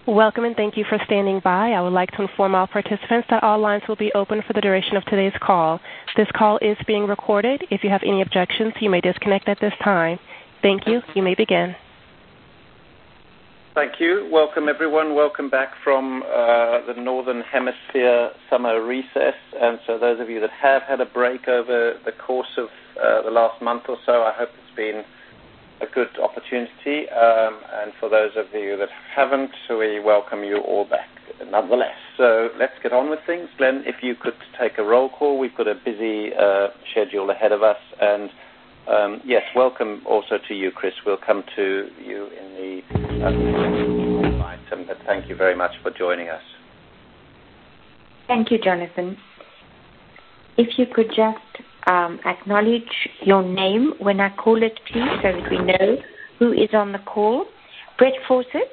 Welcome and thank you for standing by. I would like to inform all participants that all lines will be open for the duration of today's call. This call is being recorded. If you have any objections, you may disconnect at this time. Thank you. You may begin. Thank you. Welcome, everyone. Welcome back from the Northern Hemisphere summer recess. And so those of you that have had a break over the course of the last month or so, I hope it's been a good opportunity. And for those of you that haven't, we welcome you all back nonetheless. So let's get on with things. Glenn, if you could take a roll call. We've got a busy schedule ahead of us. And yes, welcome also to you, Chris. We'll come to you in the item, but thank you very much for joining us. Thank you, Jonathan. If you could just acknowledge your name when I call it, please, so that we know who is on the call. Brett Fawcett.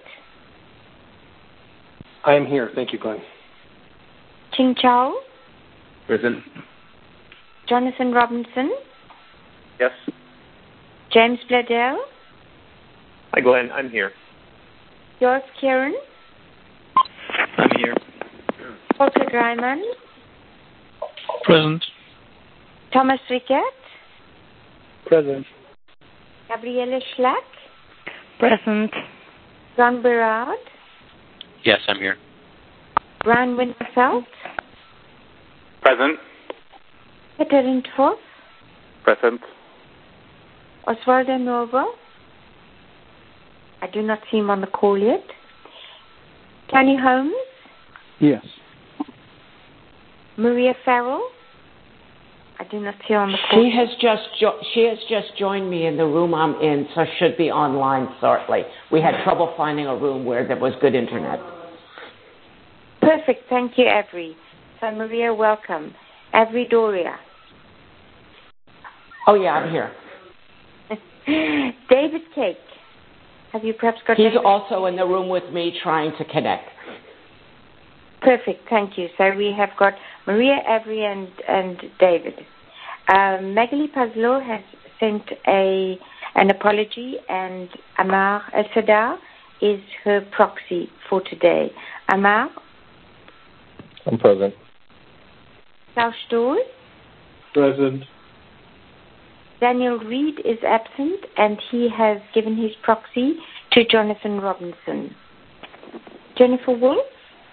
I am here. Thank you, Glenn. Ching Chow. Present. Jonathan Robinson. Yes. James Bladell. Hi, Glenn. I'm here. George Kieran. I'm here. Walter Dryman. Present. Thomas Rickett. Present. Gabriele Schlack. Present. John Berard. Yes, I'm here. Brian Winterfeld. Present. Peter Rindhoff. Present. Osvaldo Novo. I do not see him on the call yet. Tony Holmes. Yes. Maria Farrell. I do not see her on the call. She has just joined me in the room I'm in, so should be online shortly. We had trouble finding a room where there was good internet. Perfect. Thank you, Avery. So, Maria, welcome. Avery Doria. Oh, yeah, I'm here. David Cake. Have you perhaps got... He's David? Also in the room with me trying to connect. Perfect. Thank you. So we have got Maria, Avery, and David. Magali Pazlo has sent an apology, and Amar El-Sadar is her proxy for today. Amar? I'm present. Klaus Stoll? Present. Daniel Reed is absent, and he has given his proxy to Jonathan Robinson. Jennifer Wolf?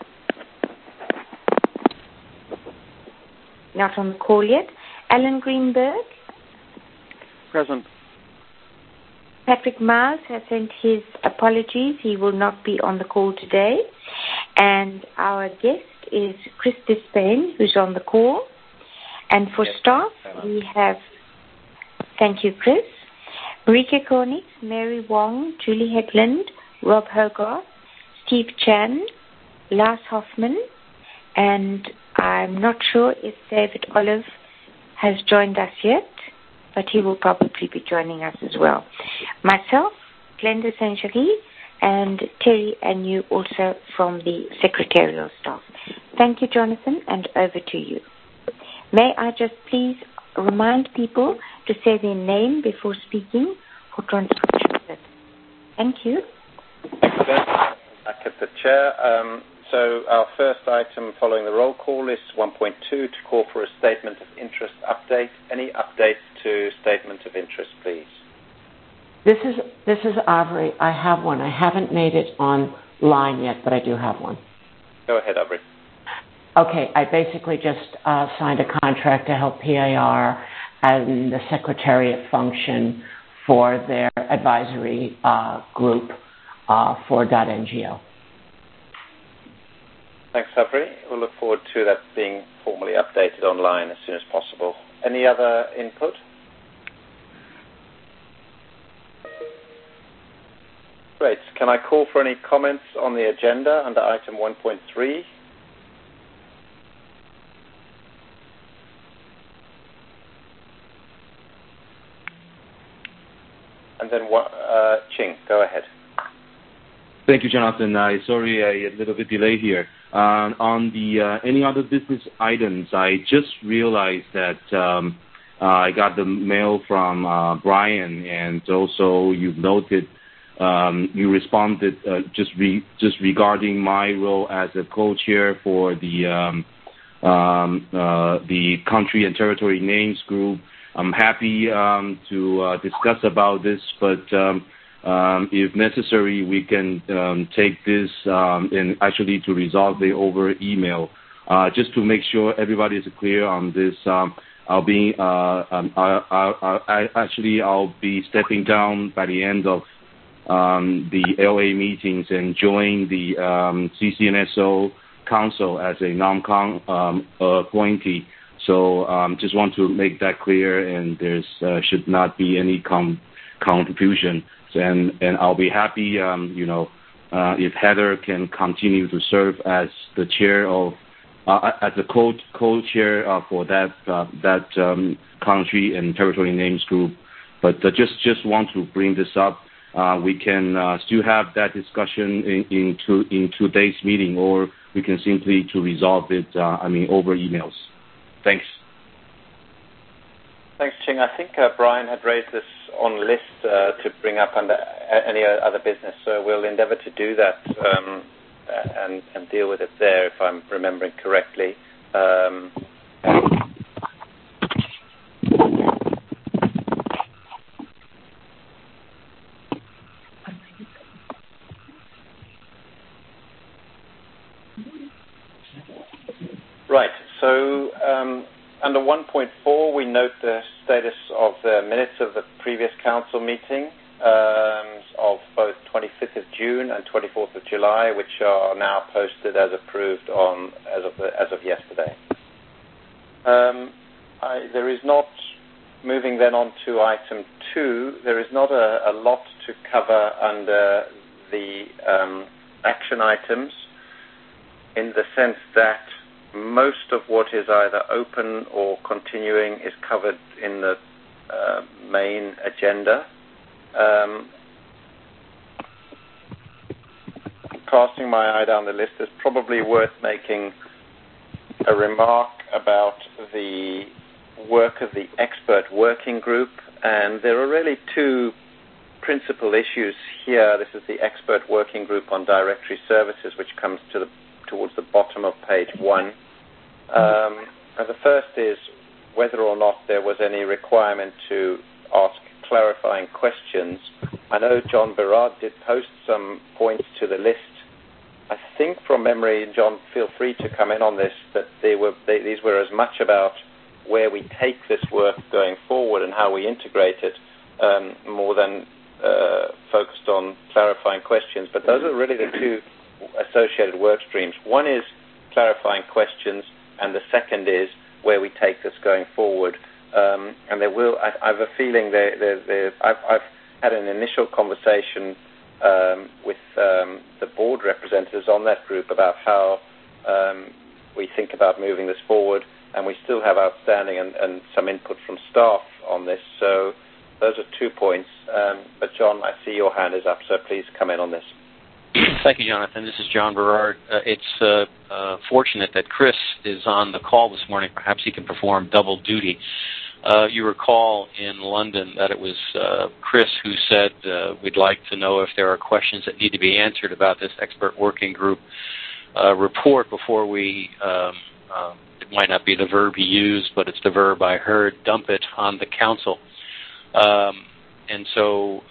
Not on the call yet. Alan Greenberg? Present. Patrick Mars has sent his apologies. He will not be on the call today. And our guest is Chris Despain, who's on the call. And for staff, we have... Thank you, Chris. Marika Koenig, Mary Wong, Julie Hedlund, Rob Hogarth, Steve Chan, Lars Hoffman, and I'm not sure if David Olive has joined us yet, but he will probably be joining us as well. Myself, Glenda Saint-Jury, and Terry and you also from the secretarial staff. Thank you, Jonathan, and over to you. May I just please remind people to say their name before speaking for transcription. Thank you. Back at the chair. So our first item following the roll call is 1.2 to call for a statement of interest update. Any updates to statement of interest, please? This is Avery. I have one. I haven't made it online yet, but I do have one. Go ahead, Avery. Okay, I basically just signed a contract to help PIR and the Secretariat function for their advisory group for .ngo. Thanks, Avery. We'll look forward to that being formally updated online as soon as possible. Any other input? Great. Can I call for any comments on the agenda under item 1.3? And then Ching, go ahead. Thank you, Jonathan. Sorry, a little bit delayed here. On the any other business items, I just realized that I got the mail from Brian, and also you've noted you responded just regarding my role as a co-chair for the country and territory names group. I'm happy to discuss about this, but if necessary, we can take this and actually to resolve it over email. Just to make sure everybody is clear on this, I'll be stepping down by the end of the LA meetings and join the CCNSO Council as a non-con appointee. So just want to make that clear, and there's should not be any confusion. And I'll be happy, if Heather can continue to serve as the chair of, as a co-chair for that country and territory names group. But just want to bring this up. We can still have that discussion in today's meeting, or we can simply to resolve it, over emails. Thanks. Thanks, Ching. I think Brian had raised this on list to bring up under any other business, so we'll endeavor to do that and deal with it there, if I'm remembering correctly. Right, so under 1.4, we note the status of the minutes of the previous council meeting of both 25th of June and 24th of July, which are now posted as approved as of yesterday. There is not, moving then on to item 2, there is not a lot to cover under the action items, in the sense that most of what is either open or continuing is covered in the main agenda. Casting my eye down the list, it's probably worth making a remark about the work of the expert working group, and there are really two principal issues here. This is the expert working group on directory services, which comes towards the bottom of page 1. The first is whether or not there was any requirement to ask clarifying questions. I know John Berard did post some points to the list. I think from memory, John, feel free to come in on this, that these were as much about where we take this work going forward and how we integrate it, more than focused on clarifying questions. But those are really the two associated work streams. One is clarifying questions, and the second is where we take this going forward. And there will, I have a feeling I've had an initial conversation with the board representatives on that group about how we think about moving this forward, and we still have outstanding and some input from staff on this. So those are 2 points. But John, I see your hand is up, so please come in on this. Thank you, Jonathan. This is John Berard. It's fortunate that Chris is on the call this morning. Perhaps he can perform double duty. You recall in London that it was Chris who said we'd like to know if there are questions that need to be answered about this expert working group report before we, it might not be the verb he used, but it's the verb I heard, dump it on the council. And so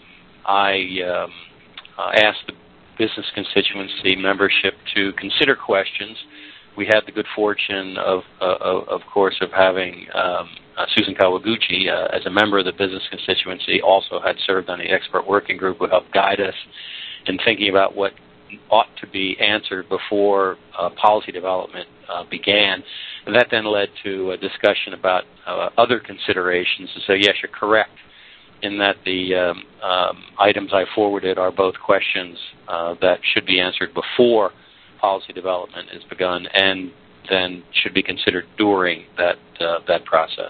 I asked the business constituency membership to consider questions. We had the good fortune of course, of having Susan Kawaguchi as a member of the business constituency, also had served on the expert working group, who helped guide us in thinking about what ought to be answered before policy development began. And that then led to a discussion about other considerations to say, yes, you're correct in that the items I forwarded are both questions that should be answered before policy development is begun, and then should be considered during that process.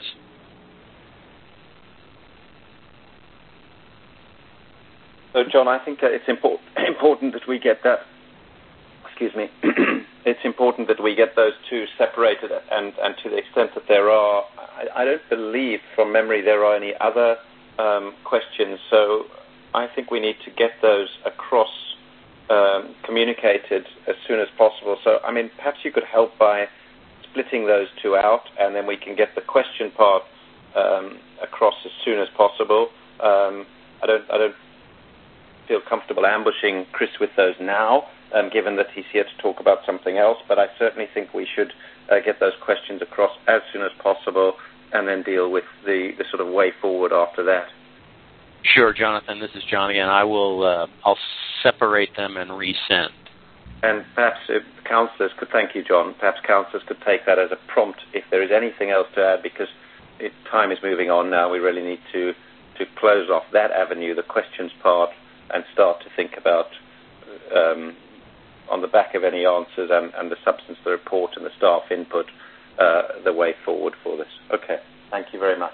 So, John, I think it's important that we get that. Excuse me. It's important that we get those two separated, and to the extent that there are, I don't believe from memory there are any other questions. So I think we need to get those across, communicated as soon as possible. So, I mean, perhaps you could help by splitting those two out, and then we can get the question part across as soon as possible. I don't feel comfortable ambushing Chris with those now, given that he's here to talk about something else, but I certainly think we should get those questions across as soon as possible and then deal with the sort of way forward after that. Sure, Jonathan. This is John again. I'll separate them and resend. And perhaps councillors could, thank you, John, perhaps councillors could take that as a prompt if there is anything else to add, because time is moving on now. We really need to close off that avenue, the questions part, and start to think about, on the back of any answers and the substance of the report and the staff input, the way forward for this. Okay, thank you very much.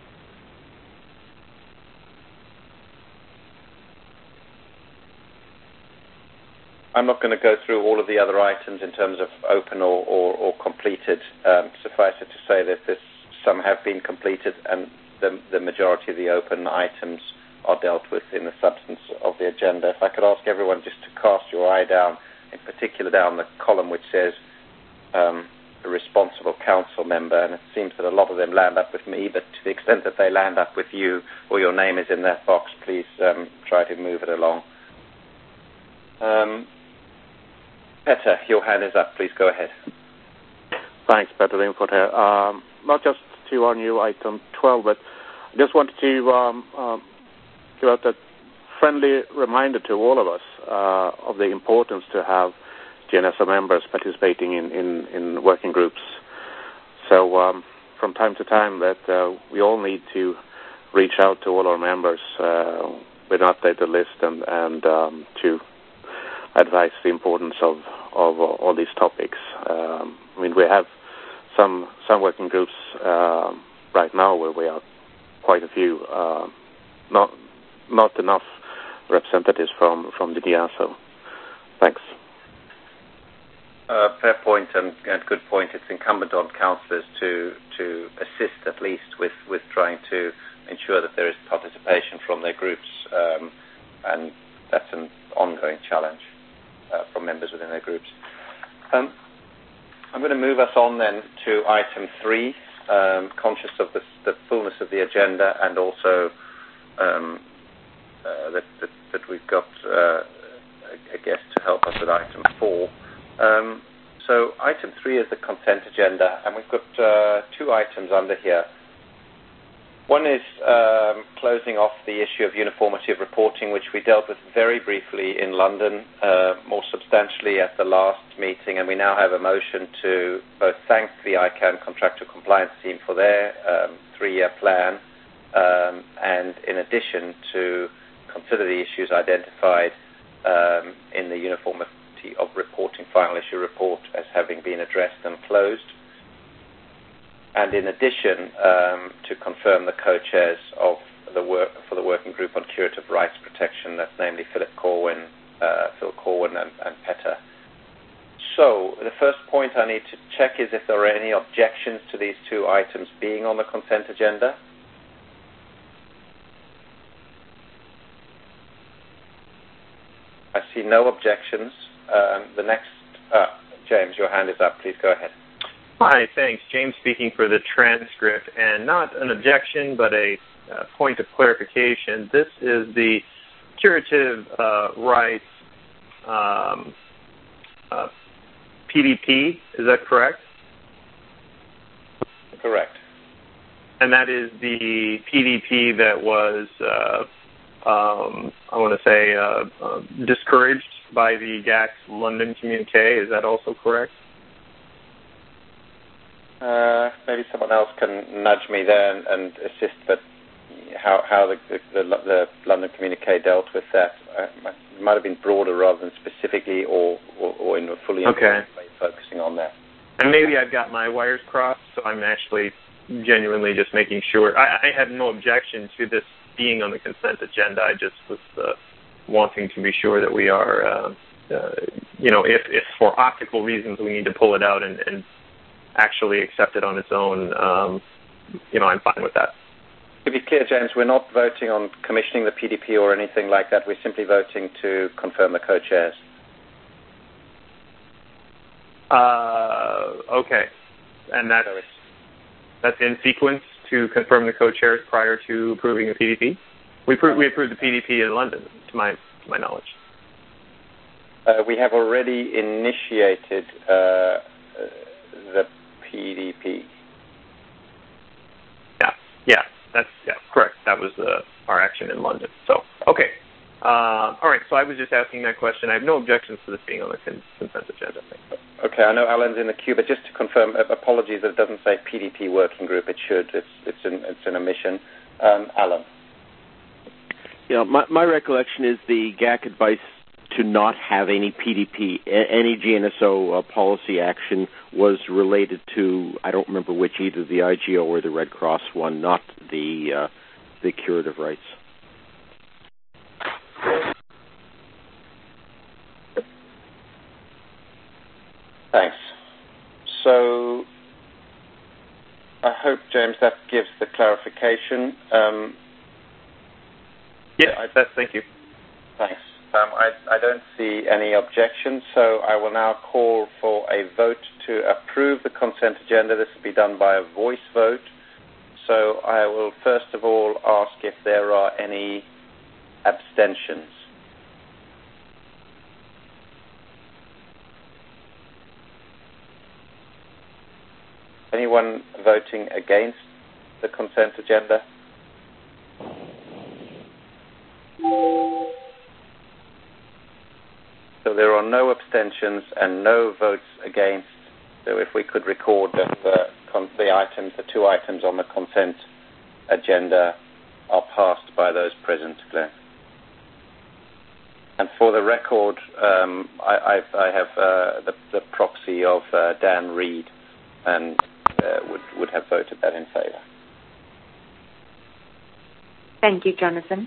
I'm not going to go through all of the other items in terms of open or completed. Suffice it to say that some have been completed, and the majority of the open items are dealt with in the substance of the agenda. If I could ask everyone just to cast your eye down, in particular down the column which says a responsible council member, and it seems that a lot of them land up with me, but to the extent that they land up with you or your name is in that box, please try to move it along. Petter, your hand is up. Please go ahead. Thanks, Petter Lindfors here. Not just to our new item 12, but I just wanted to give out a friendly reminder to all of us of the importance to have GNSO members participating in working groups. So from time to time that we all need to reach out to all our members with an updated list and to advise the importance of all these topics. I mean, we have some working groups right now where we are quite a few, not enough representatives from the GNSO. Thanks. Fair point and good point. It's incumbent on councillors to assist at least with trying to ensure that there is participation from their groups, and that's an ongoing challenge from members within their groups. I'm going to move us on then to item 3, conscious of the fullness of the agenda, and also that we've got a guest to help us with item 4. So item 3 is the consent agenda, and we've got 2 items under here. One is closing off the issue of uniformity of reporting, which we dealt with very briefly in London, more substantially at the last meeting, and we now have a motion to both thank the ICANN Contractor Compliance Team for their 3-year plan, and in addition to consider the issues identified in the uniformity of reporting final issue report as having been addressed and closed. And in addition, to confirm the co-chairs of for the working group on curative rights protection, that's namely Phil Corwin and Petter. So the first point I need to check is if there are any objections to these 2 items being on the consent agenda. I see no objections. The next, James, your hand is up. Please go ahead. Hi, thanks. James speaking for the transcript, and not an objection, but a point of clarification. This is the curative rights PDP, is that correct? Correct. And that is the PDP that was, I want to say, discouraged by the GAC's London communique. Is that also correct? Maybe someone else can nudge me there and assist, but how the London communique dealt with that it might have been broader rather than specifically or in a fully way focusing on that. And maybe I've got my wires crossed, so I'm actually genuinely just making sure. I have no objection to this being on the consent agenda. I just was wanting to be sure that we are, if for optical reasons we need to pull it out and actually accept it on its own, I'm fine with that. To be clear, James, we're not voting on commissioning the PDP or anything like that. We're simply voting to confirm the co-chairs. Okay. And that's in sequence to confirm the co-chairs prior to approving the PDP? We approved the PDP in London, to my knowledge. We have already initiated the PDP. Yeah, that's correct. That was our action in London. So, okay. All right, so I was just asking that question. I have no objections to this being on the consent agenda. Okay, I know Alan's in the queue, but just to confirm, apologies that it doesn't say PDP working group. It should. It's an omission. Alan. Yeah, my recollection is the GAC advice to not have any PDP, any GNSO policy action was related to, I don't remember which, either the IGO or the Red Cross one, not the curative rights. Thanks. So I hope, James, that gives the clarification. Thank you. Thanks. I don't see any objections, so I will now call for a vote to approve the consent agenda. This will be done by a voice vote. So I will first of all ask if there are any abstentions. Anyone voting against the consent agenda? So there are no abstentions and no votes against. So if we could record that the two items on the consent agenda are passed by those present, Glenn. And for the record, I have the proxy of Dan Reed, and would have voted that in favour. Thank you, Jonathan.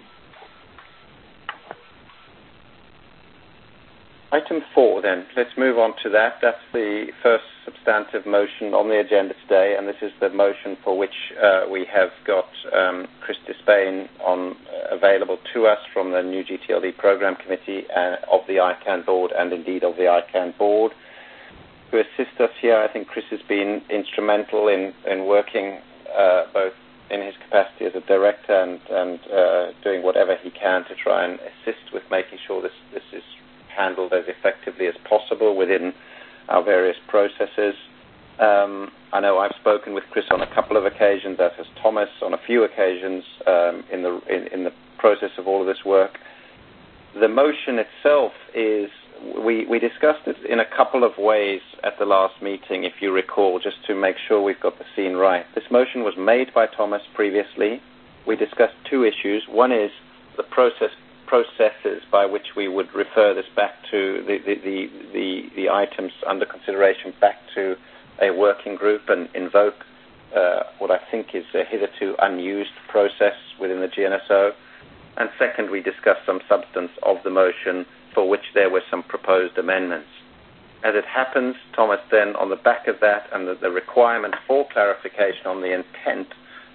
Item 4, then. Let's move on to that. That's the first substantive motion on the agenda today, and this is the motion for which we have got Chris Despain available to us from the new GTLD Program Committee of the ICANN board, and indeed of the ICANN board, to assist us here. I think Chris has been instrumental in working both in his capacity as a director and doing whatever he can to try and assist with making sure this is handled as effectively as possible within our various processes. I know I've spoken with Chris on a couple of occasions, as has Thomas on a few occasions in the process of all of this work. The motion itself is, we discussed it in a couple of ways at the last meeting, if you recall, just to make sure we've got the scene right. This motion was made by Thomas previously. We discussed two issues. One is the processes by which we would refer this back to the items under consideration back to a working group and invoke what I think is a hitherto unused process within the GNSO. And second, we discussed some substance of the motion for which there were some proposed amendments. As it happens, Thomas then, on the back of that and the requirement for clarification on the intent,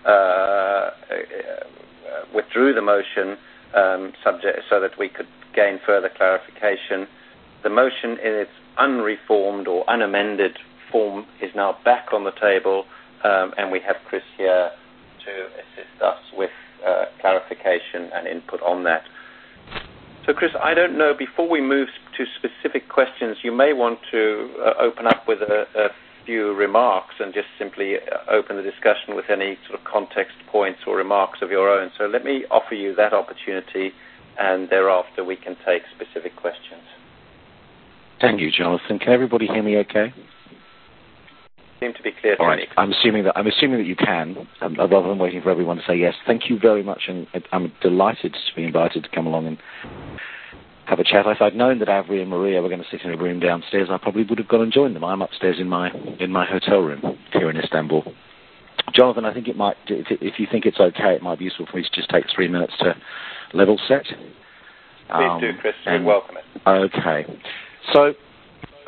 withdrew the motion subject so that we could gain further clarification. The motion in its unreformed or unamended form is now back on the table, and we have Chris here to assist us with clarification and input on that. So, Chris, I don't know, before we move to specific questions, you may want to open up with a few remarks and just simply open the discussion with any sort of context points or remarks of your own. So let me offer you that opportunity, and thereafter we can take specific questions. Thank you, Jonathan. Can everybody hear me okay? Seem to be clear to me. I'm assuming that you can, rather than waiting for everyone to say yes. Thank you very much, and I'm delighted to be invited to come along and have a chat. If I'd known that Avery and Maria were going to sit in a room downstairs, I probably would have gone and joined them. I'm upstairs in my hotel room here in Istanbul. Jonathan, I think it might, if you think it's okay, it might be useful for me to just take 3 minutes to level set. Please do, Chris. You're welcome. Okay. So,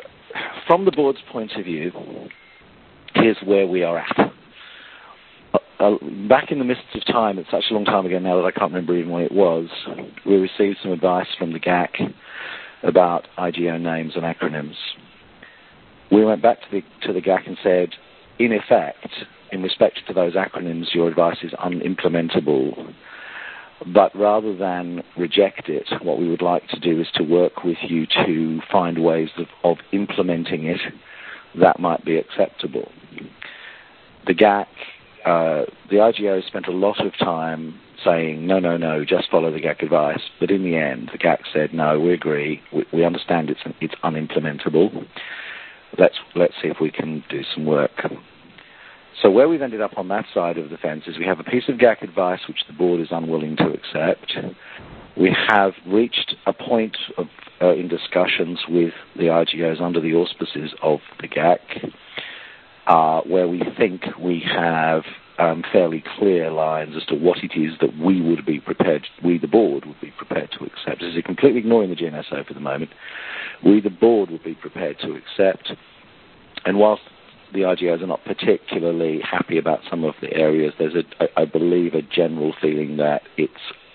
from the board's point of view, here's where we are at. back in the mists of time, it's such a long time ago now that I can't remember even when it was, we received some advice from the GAC about IGO names and acronyms. We went back to the GAC and said, in effect, in respect to those acronyms, your advice is unimplementable. But rather than reject it, what we would like to do is to work with you to find ways of implementing it that might be acceptable. The GAC, the IGO spent a lot of time saying, no, just follow the GAC advice. But in the end, the GAC said, no, we agree. We understand it's unimplementable. Let's see if we can do some work. So where we've ended up on that side of the fence is we have a piece of GAC advice which the board is unwilling to accept. We have reached a point of, in discussions with the IGOs under the auspices of the GAC, where we think we have fairly clear lines as to what it is that we, the board, would be prepared to accept. This is completely ignoring the GNSO for the moment. We, the board, would be prepared to accept. And whilst the IGOs are not particularly happy about some of the areas, there's, I believe, a general feeling that it's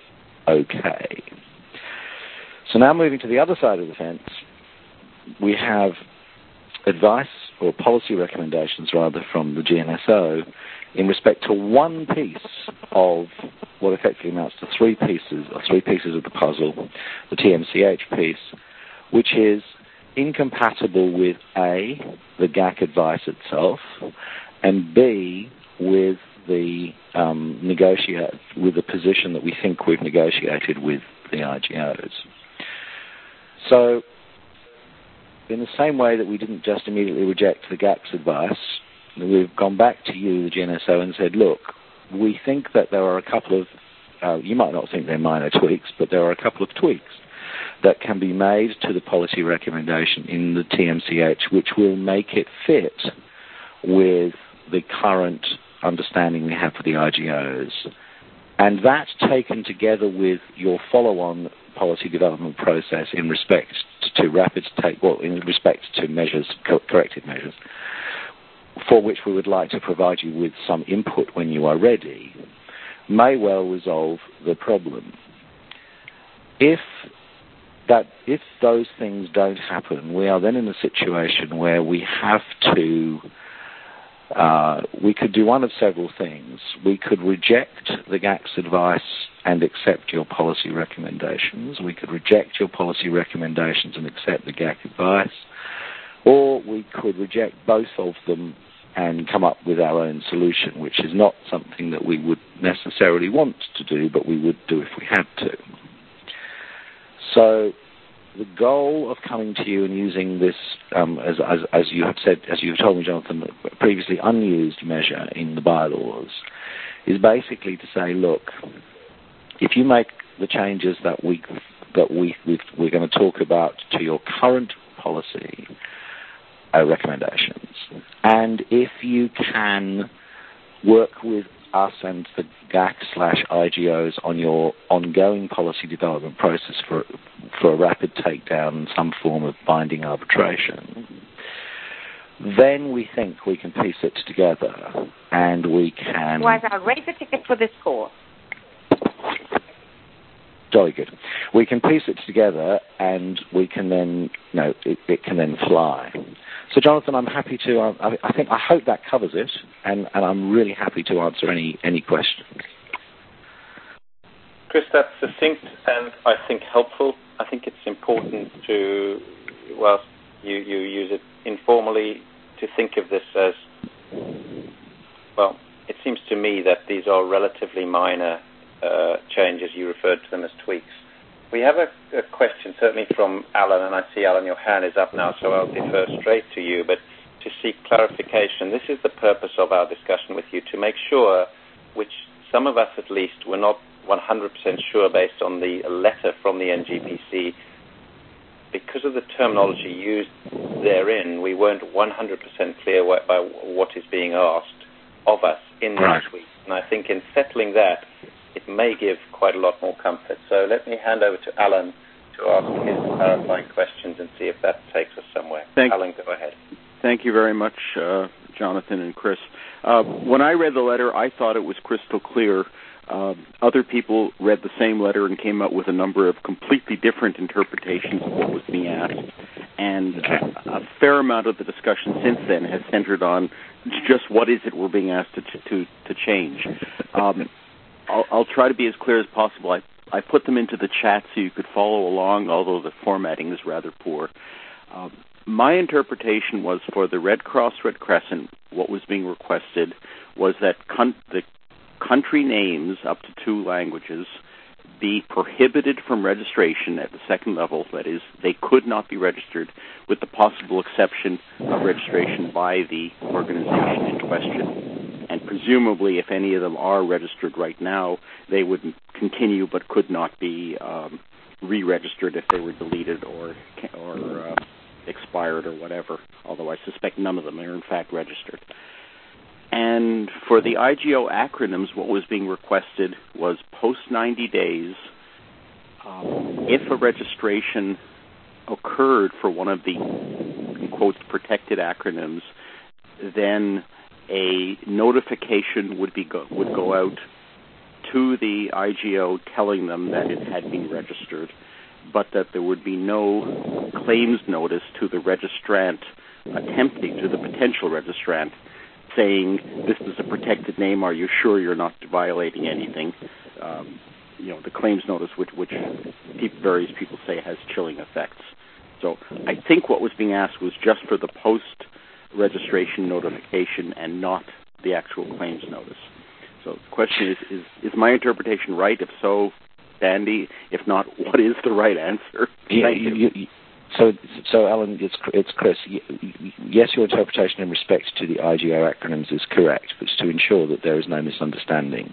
okay. So now moving to the other side of the fence, we have advice or policy recommendations, rather, from the GNSO in respect to one piece of what effectively amounts to three pieces of the puzzle, the TMCH piece, which is incompatible with A, the GAC advice itself, and B, with the with the position that we think we've negotiated with the IGOs. So, in the same way that we didn't just immediately reject the GAC's advice, we've gone back to you, the GNSO, and said, look, we think that there are a couple of, you might not think they're minor tweaks, but there are a couple of tweaks that can be made to the policy recommendation in the TMCH, which will make it fit with the current understanding we have for the IGOs. And that, taken together with your follow-on policy development process in respect to in respect to measures, corrective measures, for which we would like to provide you with some input when you are ready, may well resolve the problem. If those things don't happen, we are then in a situation where we have to, we could do one of several things. We could reject the GAC's advice and accept your policy recommendations. We could reject your policy recommendations and accept the GAC advice. Or we could reject both of them and come up with our own solution, which is not something that we would necessarily want to do, but we would do if we had to. So the goal of coming to you and using this, as you have said, as you have told me, Jonathan, previously unused measure in the bylaws, is basically to say, look, if you make the changes that we're going to talk about to your current policy recommendations, and if you can work with us and the GAC/IGOs on your ongoing policy development process for a rapid takedown and some form of binding arbitration, then we think we can piece it together and we can... Otherwise, I'll raise a ticket for this call. Jolly good. We can piece it together and we can then, it can then fly. So, Jonathan, I'm happy to, I hope that covers it, and I'm really happy to answer any questions. Chris, that's succinct and I think helpful. I think it's important to, whilst you use it informally, to think of this as, well, it seems to me that these are relatively minor changes. You referred to them as tweaks. We have a question certainly from Alan, and I see, Alan, your hand is up now, so I'll defer straight to you, but to seek clarification. This is the purpose of our discussion with you, to make sure, which some of us at least were not 100% sure based on the letter from the NGPC, because of the terminology used therein, we weren't 100% clear by what is being asked of us in this week. And I think in settling that, it may give quite a lot more comfort. So let me hand over to Alan to ask his clarifying questions and see if that takes us somewhere. Alan, go ahead. Thank you very much, Jonathan and Chris. When I read the letter, I thought it was crystal clear. Other people read the same letter and came up with a number of completely different interpretations of what was being asked. And a fair amount of the discussion since then has centered on just what is it we're being asked to change. I'll try to be as clear as possible. I put them into the chat so you could follow along, although the formatting is rather poor. My interpretation was for the Red Cross, Red Crescent, what was being requested was that the country names up to 2 languages be prohibited from registration at the second level. That is, they could not be registered with the possible exception of registration by the organization in question. And presumably, if any of them are registered right now, they would continue but could not be re-registered if they were deleted or expired or whatever, although I suspect none of them are in fact registered. And for the IGO acronyms, what was being requested was post 90 days, if a registration occurred for one of the, in quotes, protected acronyms, then a notification would go out to the IGO telling them that it had been registered, but that there would be no claims notice to the registrant to the potential registrant, saying, this is a protected name, are you sure you're not violating anything? The claims notice, which various people say has chilling effects. So I think what was being asked was just for the post-registration notification and not the actual claims notice. So the question is my interpretation right? If so, dandy. If not, what is the right answer? Thank you. So Alan, it's Chris. Yes, your interpretation in respect to the IGO acronyms is correct, but it's to ensure that there is no misunderstanding.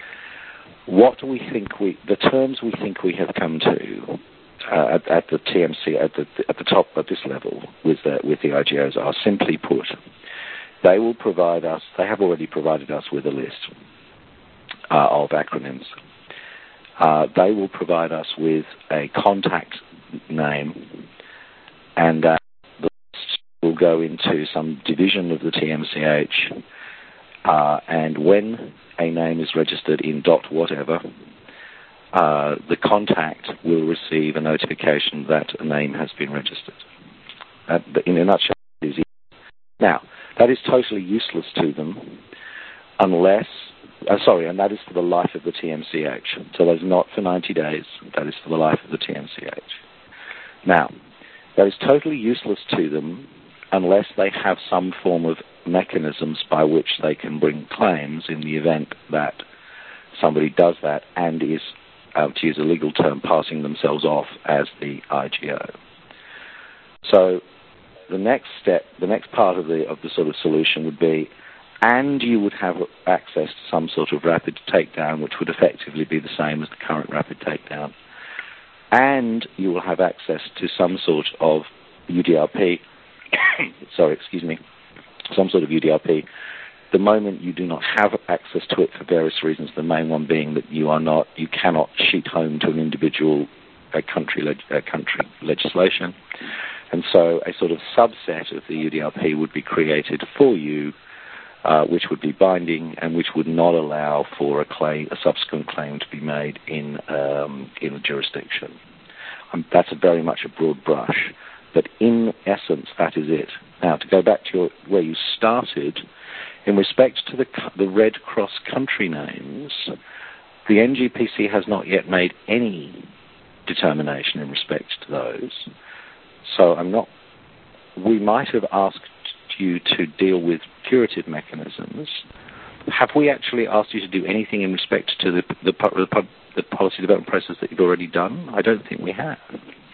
The terms we think we have come to at the TMC at the top at this level with the IGOs are simply put, they will provide us. They have already provided us with a list of acronyms. They will provide us with a contact name, and the list will go into some division of the TMCH, and when a name is registered in .whatever, the contact will receive a notification that a name has been registered. In a nutshell, it is. Now, that is totally useless to them unless... and that is for the life of the TMCH. So that's not for 90 days. That is for the life of the TMCH. Now, that is totally useless to them unless they have some form of mechanisms by which they can bring claims in the event that somebody does that and is, to use a legal term, passing themselves off as the IGO. So the next step, the next part of the sort of solution would be, and you would have access to some sort of rapid takedown, which would effectively be the same as the current rapid takedown, and you will have access to some sort of UDRP, some sort of UDRP. The moment you do not have access to it for various reasons, the main one being that you cannot sheet home to an individual country legislation, and so a sort of subset of the UDRP would be created for you, which would be binding and which would not allow for a subsequent claim to be made in a jurisdiction. That's very much a broad brush, but in essence, that is it. Now, to go back to where you started, in respect to the Red Cross country names, the NGPC has not yet made any determination in respect to those. So we might have asked you to deal with curative mechanisms. Have we actually asked you to do anything in respect to the policy development process that you've already done? I don't think we have.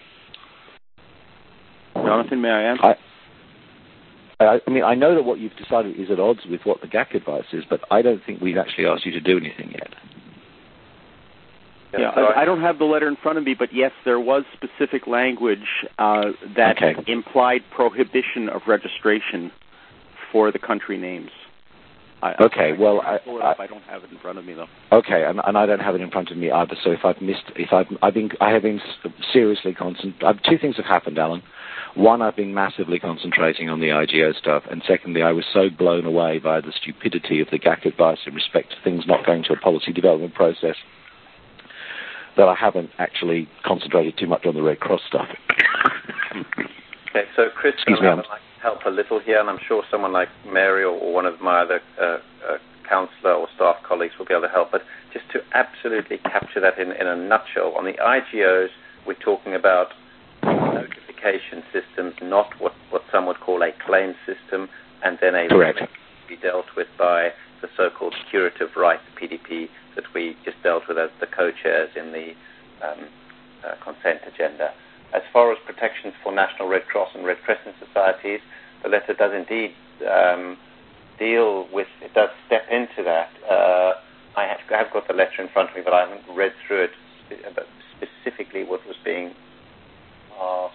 Jonathan, may I answer? I know that what you've decided is at odds with what the GAC advice is, but I don't think we've actually asked you to do anything yet. Yeah, I don't have the letter in front of me, but yes, there was specific language that implied prohibition of registration for the country names. I don't have it in front of me though. Okay, and I don't have it in front of me either. So if I have been seriously concentrating. Two things have happened, Alan. One, I've been massively concentrating on the IGO stuff, and secondly, I was so blown away by the stupidity of the GAC advice in respect to things not going to a policy development process that I haven't actually concentrated too much on the Red Cross stuff. Okay, so Chris, I would like to help a little here, and I'm sure someone like Mary or one of my other counsellor or staff colleagues will be able to help. But just to absolutely capture that in a nutshell, on the IGOs, we're talking about notification systems, not what some would call a claim system, and then a correct to be dealt with by the so-called curative rights PDP that we just dealt with as the co-chairs in the consent agenda. As far as protections for National Red Cross and Red Crescent societies, the letter does indeed deal with, it does step into that. I have got the letter in front of me, but I haven't read through it, specifically what was being asked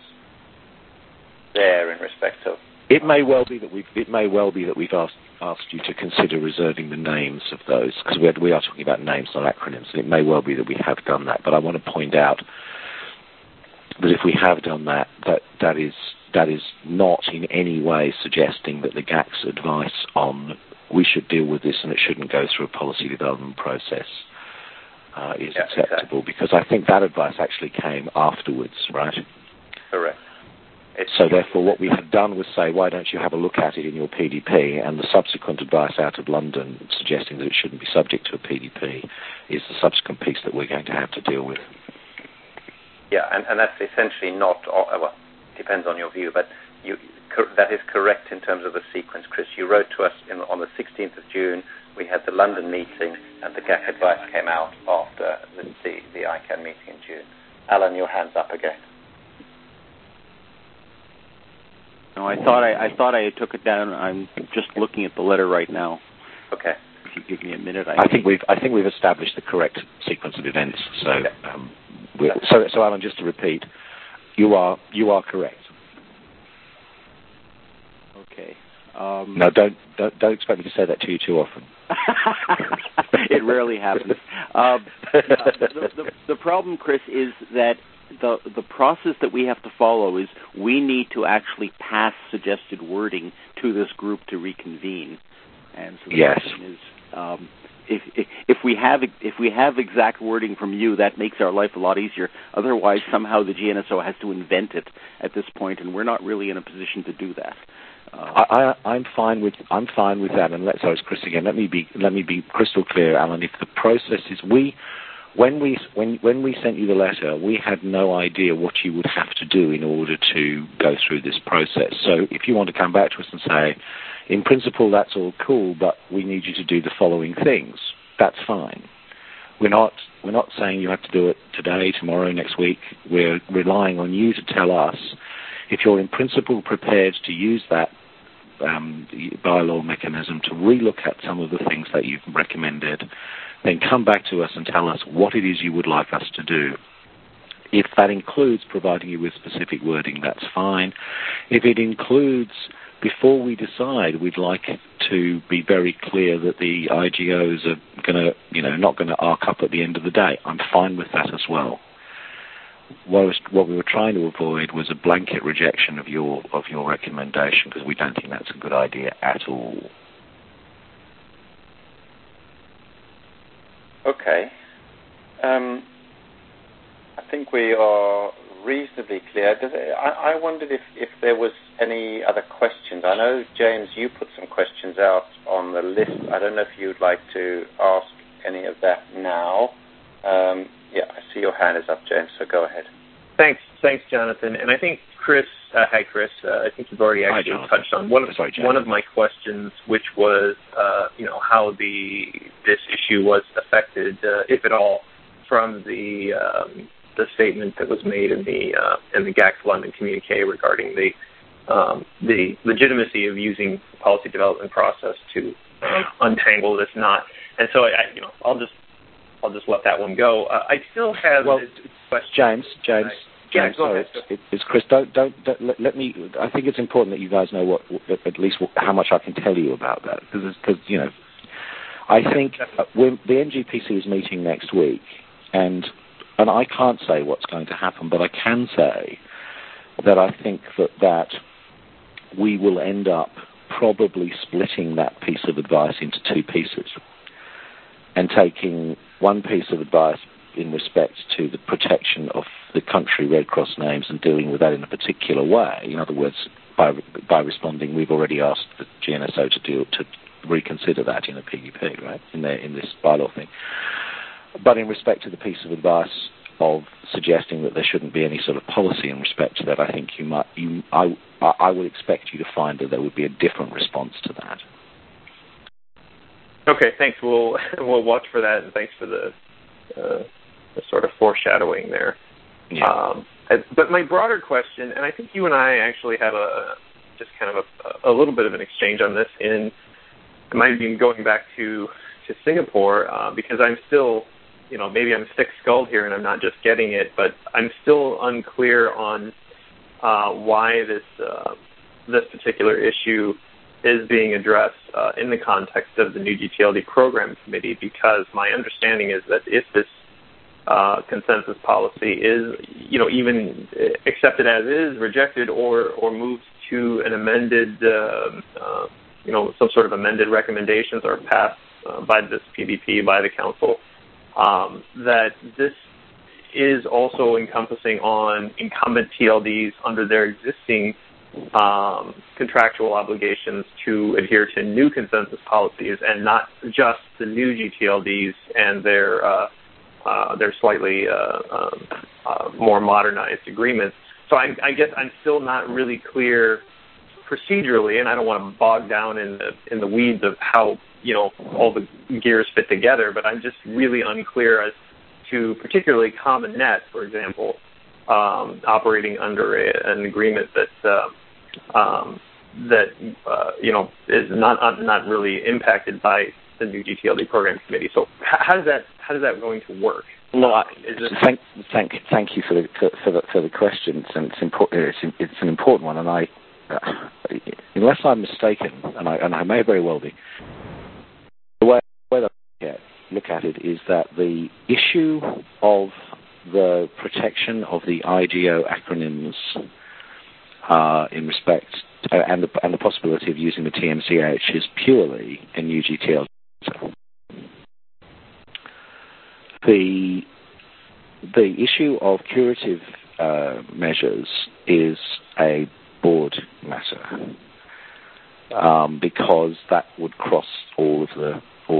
there in respect of. It may well be that we've asked you to consider reserving the names of those, because we are talking about names, not acronyms, and it may well be that we have done that. But I want to point out that if we have done that, that is not in any way suggesting that the GAC's advice on we should deal with this and it shouldn't go through a policy development process is acceptable, exactly. Because I think that advice actually came afterwards, right? Correct. So therefore what we had done was say, why don't you have a look at it in your PDP, and the subsequent advice out of London suggesting that it shouldn't be subject to a PDP is the subsequent piece that we're going to have to deal with. Yeah, and that's essentially not, well, depends on your view, but that is correct in terms of the sequence, Chris. You wrote to us on the 16th of June, we had the London meeting, and the GAC advice came out after the ICANN meeting in June. Alan, your hand's up again. No, I thought I took it down. I'm just looking at the letter right now. Okay. If you give me a minute, I think we've established the correct sequence of events. So Alan, just to repeat, you are correct. Okay. No, don't expect me to say that to you too often. It rarely happens. The problem, Chris, is that the process that we have to follow is we need to actually pass suggested wording to this group to reconvene. And so the question is, if we have exact wording from you, that makes our life a lot easier. Otherwise, somehow the GNSO has to invent it at this point, and we're not really in a position to do that. I'm fine with that. And sorry, it's Chris again. Let me be crystal clear, Alan. If the process is when we sent you the letter, we had no idea what you would have to do in order to go through this process. So if you want to come back to us and say, in principle, that's all cool, but we need you to do the following things, that's fine. We're not saying you have to do it today, tomorrow, next week. We're relying on you to tell us if you're in principle prepared to use that bylaw mechanism to relook at some of the things that you've recommended, then come back to us and tell us what it is you would like us to do. If that includes providing you with specific wording, that's fine. If it includes, before we decide, we'd like to be very clear that the IGOs are not going to arc up at the end of the day, I'm fine with that as well. What we were trying to avoid was a blanket rejection of your recommendation, because we don't think that's a good idea at all. Okay. I think we are reasonably clear. I wondered if there was any other questions. I know, James, you put some questions out on the list. I don't know if you'd like to ask any of that now. Yeah, I see your hand is up, James, so go ahead. Thanks, Jonathan. And I think Chris, hi, Chris. I think you've already actually touched on one of my questions, which was, how this issue was affected, if at all, from the statement that was made in the GAC London communique regarding the legitimacy of using the policy development process to untangle this knot. And so I'll just let that one go. I still have this question. James. Yeah, go ahead. It's Chris. Don't let me. I think it's important that you guys know at least how much I can tell you about that, because I think the NGPC is meeting next week, and I can't say what's going to happen, but I can say that I think that we will end up probably splitting that piece of advice into two pieces and taking one piece of advice in respect to the protection of the country Red Cross names and dealing with that in a particular way. In other words, by responding, we've already asked the GNSO to reconsider that in a PDP, right, in this bylaw thing. But in respect to the piece of advice of suggesting that there shouldn't be any sort of policy in respect to that, I think I would expect you to find that there would be a different response to that. Okay, thanks. We'll watch for that, and thanks for the sort of foreshadowing there. Yeah. But my broader question, and I think you and I actually have just kind of a little bit of an exchange on this. I might be going back to Singapore because I'm still, maybe I'm thick-skulled here and I'm not just getting it, but I'm still unclear on why this particular issue is being addressed in the context of the new GTLD program committee, because my understanding is that if this consensus policy is, even accepted as is, rejected, or moved to an amended, some sort of amended recommendations or passed by this PDP, by the council, that this is also encompassing on incumbent TLDs under their existing contractual obligations to adhere to new consensus policies, and not just the new GTLDs and their slightly more modernized agreements. So I guess I'm still not really clear procedurally, and I don't want to bog down in the weeds of how all the gears fit together, but I'm just really unclear as to particularly Common Net, for example, operating under an agreement that is not really impacted by the new GTLD program committee. So how is that going to work? Well, thank you for the question, and it's an important one, and I, unless I'm mistaken, and I may very well be, the way I look at it is that the issue of the protection of the IGO acronyms in respect and the possibility of using the TMCH is purely a new GTLD. The issue of curative measures is a board matter because that would cross all of the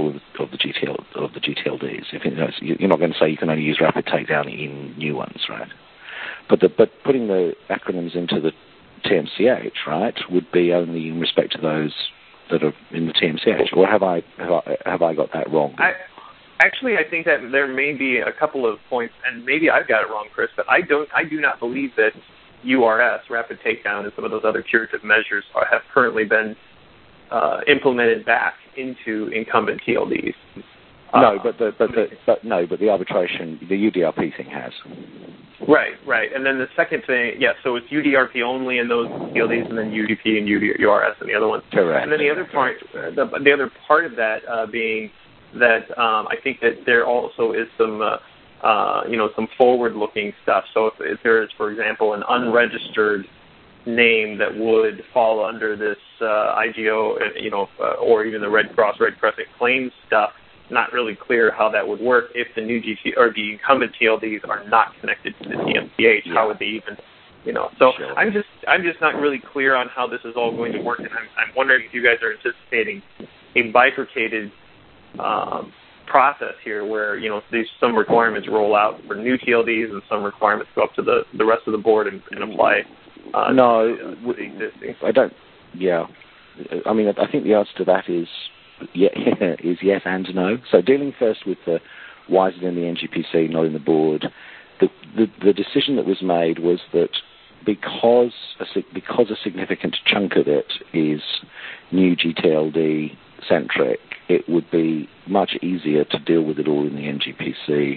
GTLDs. You're not going to say you can only use rapid takedown in new ones, right? But putting the acronyms into the TMCH, right, would be only in respect to those that are in the TMCH. Or have I got that wrong? Actually, I think that there may be a couple of points, and maybe I've got it wrong, Chris, but I do not believe that URS, rapid takedown, and some of those other curative measures have currently been implemented back into incumbent TLDs. No, but the arbitration, the UDRP thing has. Right. And then the second thing, so it's UDRP only in those TLDs, and then UDP and URS and the other ones. Correct. And then the other part of that being that I think that there also is some forward-looking stuff. So if there is, for example, an unregistered name that would fall under this IGO, or even the Red Crescent claims stuff, not really clear how that would work if the new or the incumbent TLDs are not connected to the TMCH. Yeah. How would they even, So sure. I'm just not really clear on how this is all going to work, and I'm wondering if you guys are anticipating a bifurcated process here, where some requirements roll out for new TLDs and some requirements go up to the rest of the board and apply. No, to the existing. I don't. Yeah, I mean, I think the answer to that is yes and no. So dealing first with the why is it in the NGPC, not in the board, the decision that was made was that because a significant chunk of it is new GTLD centric, it would be much easier to deal with it all in the NGPC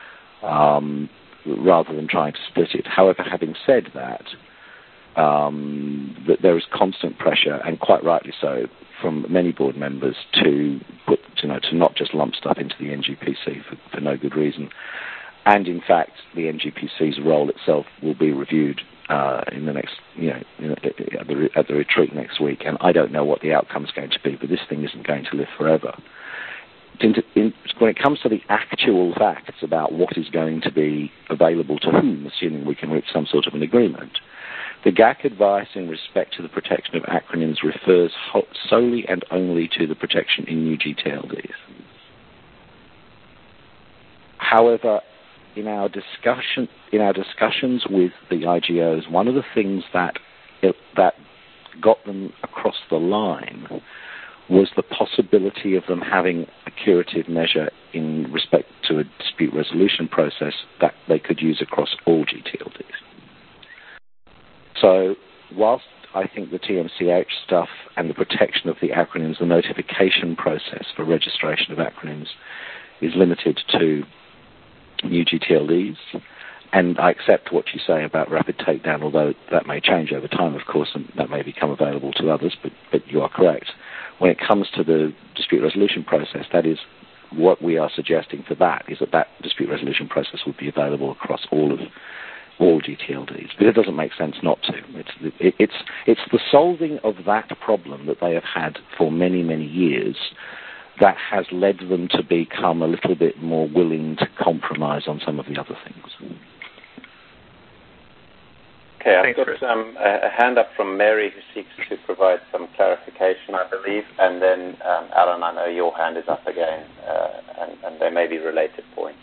rather than trying to split it. However, having said that there is constant pressure, and quite rightly so, from many board members to to not just lump stuff into the NGPC for no good reason. And in fact, the NGPC's role itself will be reviewed in the next, at the retreat next week. And I don't know what the outcome is going to be, but this thing isn't going to live forever. When it comes to the actual facts about what is going to be available to whom, assuming we can reach some sort of an agreement, the GAC advice in respect to the protection of acronyms refers solely and only to the protection in new GTLDs. However, in our discussions with the IGOs, one of the things that got them across the line was the possibility of them having a curative measure in respect to a dispute resolution process that they could use across all GTLDs. So whilst I think the TMCH stuff and the protection of the acronyms, the notification process for registration of acronyms is limited to new GTLDs, and I accept what you say about rapid takedown, although that may change over time, of course, and that may become available to others, but you are correct. When it comes to the dispute resolution process, that is what we are suggesting for that, is that dispute resolution process would be available across all GTLDs. But it doesn't make sense not to. It's the solving of that problem that they have had for many, many years that has led them to become a little bit more willing to compromise on some of the other things. Okay, I've got a hand up from Mary who seeks to provide some clarification, I believe, and then Alan, I know your hand is up again, and there may be related points.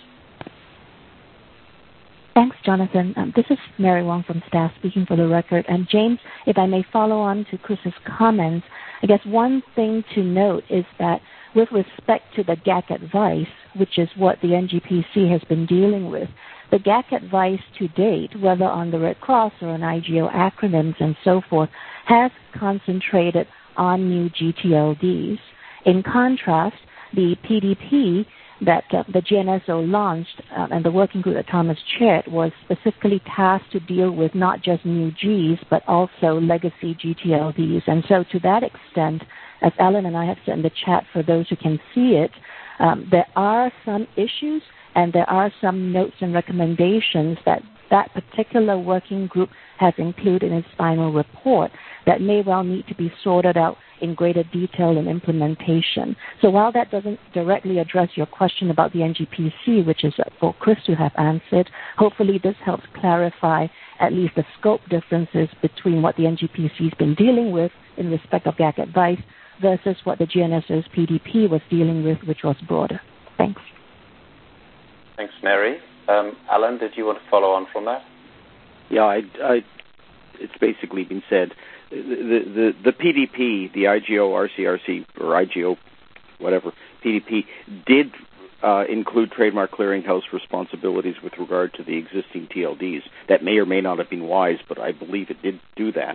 Thanks, Jonathan. This is Mary Wong from staff speaking for the record. And James, if I may follow on to Chris's comments, I guess one thing to note is that with respect to the GAC advice, which is what the NGPC has been dealing with, the GAC advice to date, whether on the Red Cross or on IGO acronyms and so forth, has concentrated on new GTLDs. In contrast, the PDP that the GNSO launched and the working group that Thomas chaired was specifically tasked to deal with not just new Gs, but also legacy GTLDs. And so to that extent, as Alan and I have said in the chat for those who can see it, there are some issues and there are some notes and recommendations that particular working group has included in its final report that may well need to be sorted out in greater detail in implementation. So while that doesn't directly address your question about the NGPC, which is for Chris to have answered, hopefully this helps clarify at least the scope differences between what the NGPC has been dealing with in respect of GAC advice versus what the GNSO's PDP was dealing with, which was broader. Thanks. Thanks, Mary. Alan, did you want to follow on from that? Yeah, it's basically been said. The PDP, the IGO, RCRC, or IGO, whatever, PDP, did include Trademark Clearinghouse responsibilities with regard to the existing TLDs. That may or may not have been wise, but I believe it did do that.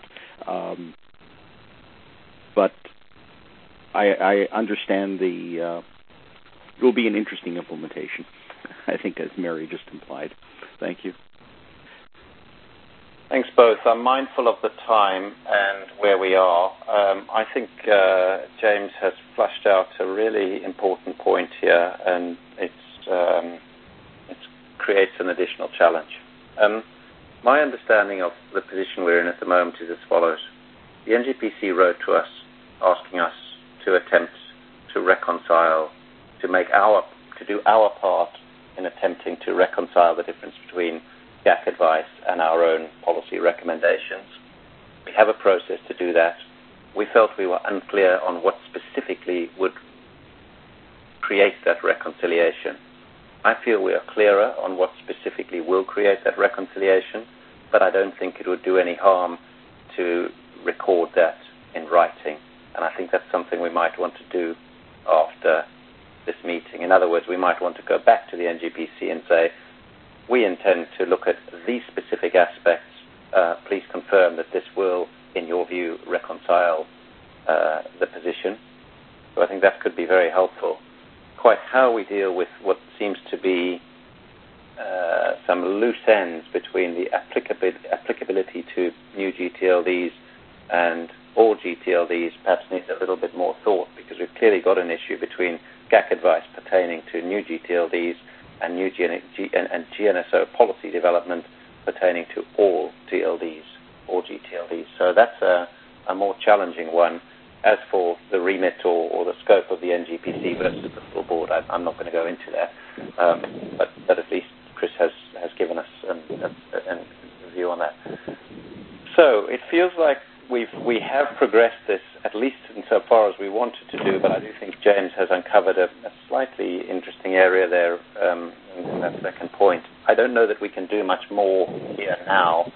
But I understand it will be an interesting implementation, I think, as Mary just implied. Thank you. Thanks both. I'm mindful of the time and where we are. I think James has flushed out a really important point here, and it creates an additional challenge. My understanding of the position we're in at the moment is as follows. The NGPC wrote to us asking us to attempt to reconcile, to do our part in attempting to reconcile the difference between GAC advice and our own policy recommendations. We have a process to do that. We felt we were unclear on what specifically would create that reconciliation. I feel we are clearer on what specifically will create that reconciliation, but I don't think it would do any harm to record that in writing. And I think that's something we might want to do after this meeting. In other words, we might want to go back to the NGPC and say, we intend to look at these specific aspects. Please confirm that this will, in your view, reconcile the position. So I think that could be very helpful. Quite how we deal with what seems to be some loose ends between the applicability to new GTLDs and all GTLDs perhaps needs a little bit more thought, because we've clearly got an issue between GAC advice pertaining to new GTLDs and new and GNSO policy development pertaining to all TLDs or GTLDs. So that's a more challenging one. As for the remit or the scope of the NGPC versus the full board, I'm not going to go into that. But at least Chris has given us a view on that. So it feels like we have progressed this at least insofar as we wanted to do, but I do think James has uncovered a slightly interesting area there in that second point. I don't know that we can do much more here now.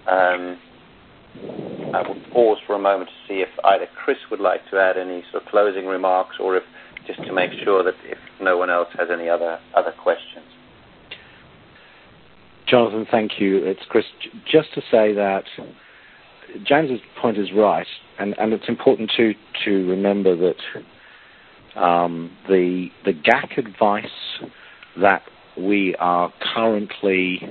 I will pause for a moment to see if either Chris would like to add any sort of closing remarks, or if just to make sure that if no one else has any other questions. Jonathan, thank you. It's Chris. Just to say that James's point is right, and it's important to remember that the GAC advice that we are currently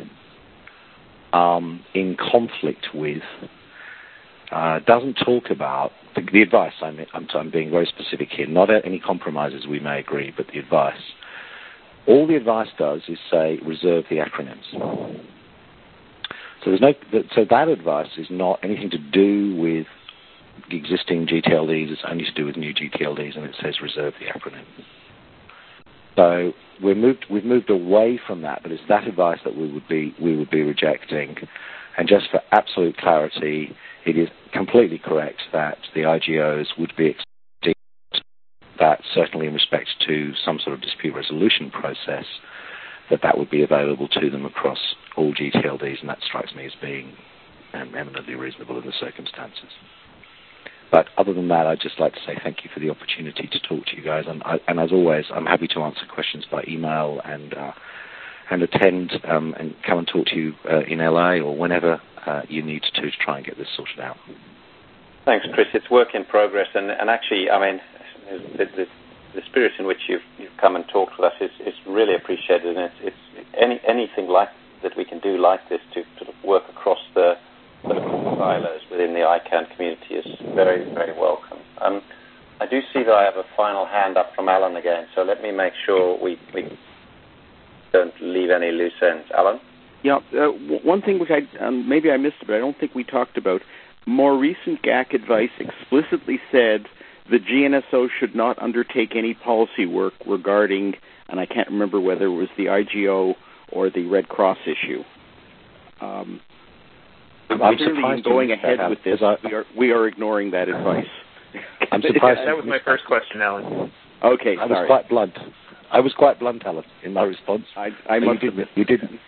in conflict with doesn't talk about the advice. I'm being very specific here. Not any compromises we may agree, but the advice. All the advice does is say reserve the acronyms. So that advice is not anything to do with the existing GTLDs. It's only to do with new GTLDs, and it says reserve the acronym. So we've moved away from that, but it's that advice that we would be rejecting. And just for absolute clarity, it is completely correct that the IGOs would be expecting that, certainly in respect to some sort of dispute resolution process, that would be available to them across all GTLDs, and that strikes me as being eminently reasonable in the circumstances. But other than that, I'd just like to say thank you for the opportunity to talk to you guys, and as always, I'm happy to answer questions by email and attend and come and talk to you in LA or whenever you need to try and get this sorted out. Thanks, Chris. It's work in progress, and actually, I mean, the spirit in which you've come and talked with us is really appreciated, and it's anything like that we can do like this to sort of work across the political silos within the ICANN community is very, very welcome. I do see that I have a final hand up from Alan again, so let me make sure we don't leave any loose ends. Alan? Yeah, one thing which maybe I missed, but I don't think we talked about, more recent GAC advice explicitly said the GNSO should not undertake any policy work regarding, and I can't remember whether it was the IGO or the Red Cross issue. I'm surprised going ahead with this. We are ignoring that advice. I'm surprised. That was my first question, Alan. Okay, sorry. I was quite blunt, Alan, in my response. I must admit. You didn't.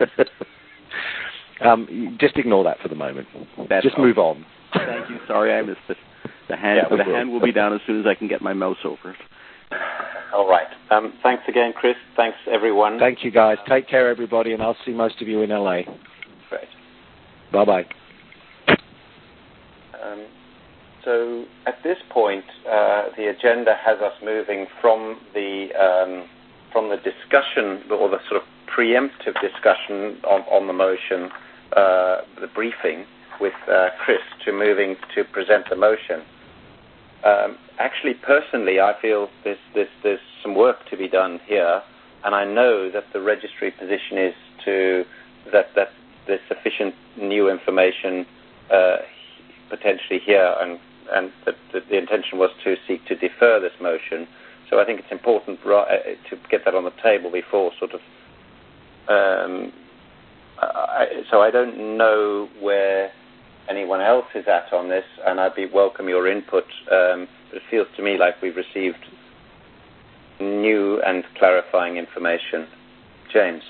Just ignore that for the moment. Just move on. Thank you. Sorry, I missed it. The hand will be down as soon as I can get my mouse over it. All right. Thanks again, Chris. Thanks, everyone. Thank you, guys. Take care, everybody, and I'll see most of you in LA. Great. Bye-bye. So at this point, the agenda has us moving from the discussion or the sort of preemptive discussion on the motion, the briefing with Chris, to moving to present the motion. Actually, personally, I feel there's some work to be done here, and I know that the registry position is that there's sufficient new information potentially here, and that the intention was to seek to defer this motion. So I think it's important to get that on the table before sort of. So I don't know where anyone else is at on this, and I'd welcome your input. But it feels to me like we've received new and clarifying information. James.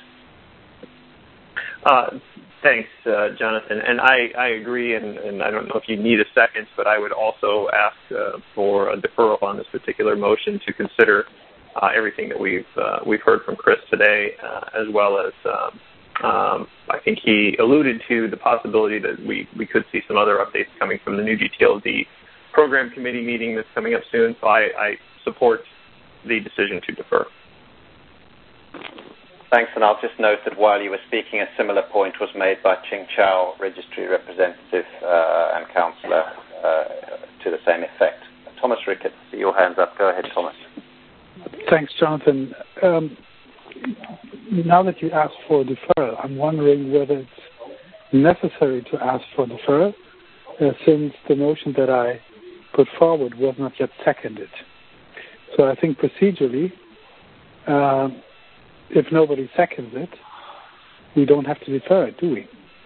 Thanks, Jonathan. And I agree, and I don't know if you need a second, but I would also ask for a deferral on this particular motion to consider everything that we've heard from Chris today, as well as I think he alluded to the possibility that we could see some other updates coming from the new GTLD program committee meeting that's coming up soon. So I support the decision to defer. Thanks, and I'll just note that while you were speaking, a similar point was made by Ching Chow, registry representative and councillor to the same effect. Thomas Ricketts, your hand's up. Go ahead, Thomas. Thanks, Jonathan. Now that you asked for deferral, I'm wondering whether it's necessary to ask for deferral, since the motion that I put forward was not yet seconded. So I think procedurally, if nobody seconds it, we don't have to defer it, do we?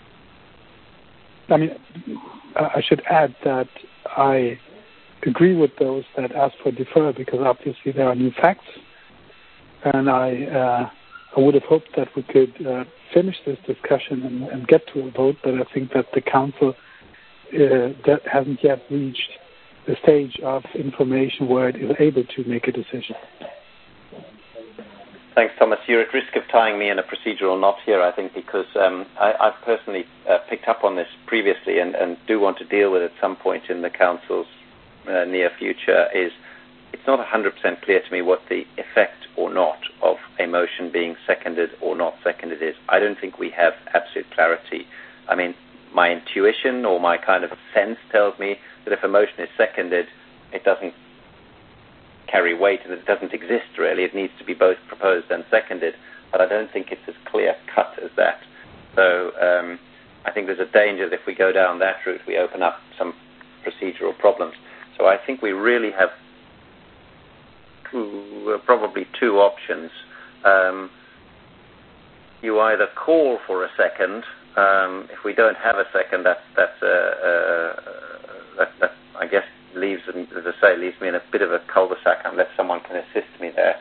I mean, I should add that I agree with those that ask for deferral because obviously there are new facts, and I would have hoped that we could finish this discussion and get to a vote, but I think that the Council that hasn't yet reached the stage of information where it is able to make a decision. Thanks, Thomas. You're at risk of tying me in a procedural knot here, I think, because I've personally picked up on this previously and do want to deal with it at some point in the Council's near future. It's not 100% clear to me what the effect or not of a motion being seconded or not seconded is. I don't think we have absolute clarity. I mean, my intuition or my kind of sense tells me that if a motion is seconded, it doesn't carry weight and it doesn't exist really. It needs to be both proposed and seconded, but I don't think it's as clear-cut as that. So I think there's a danger that if we go down that route, we open up some procedural problems. So I think we really have probably two options. You either call for a second. If we don't have a second, that I guess leaves me in a bit of a cul-de-sac unless someone can assist me there.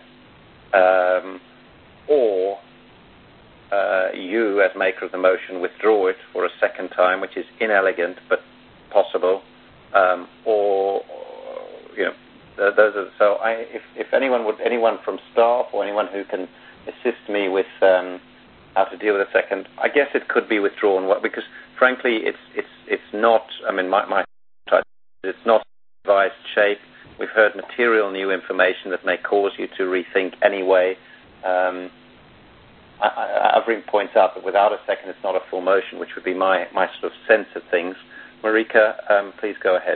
Or you, as maker of the motion, withdraw it for a second time, which is inelegant but possible. Or those are so. If anyone from staff or anyone who can assist me with how to deal with a second, I guess it could be withdrawn. Because frankly, it's not. I mean, it's not revised shape. We've heard material new information that may cause you to rethink anyway. Avrim points out that without a second, it's not a full motion, which would be my sort of sense of things. Marika, please go ahead.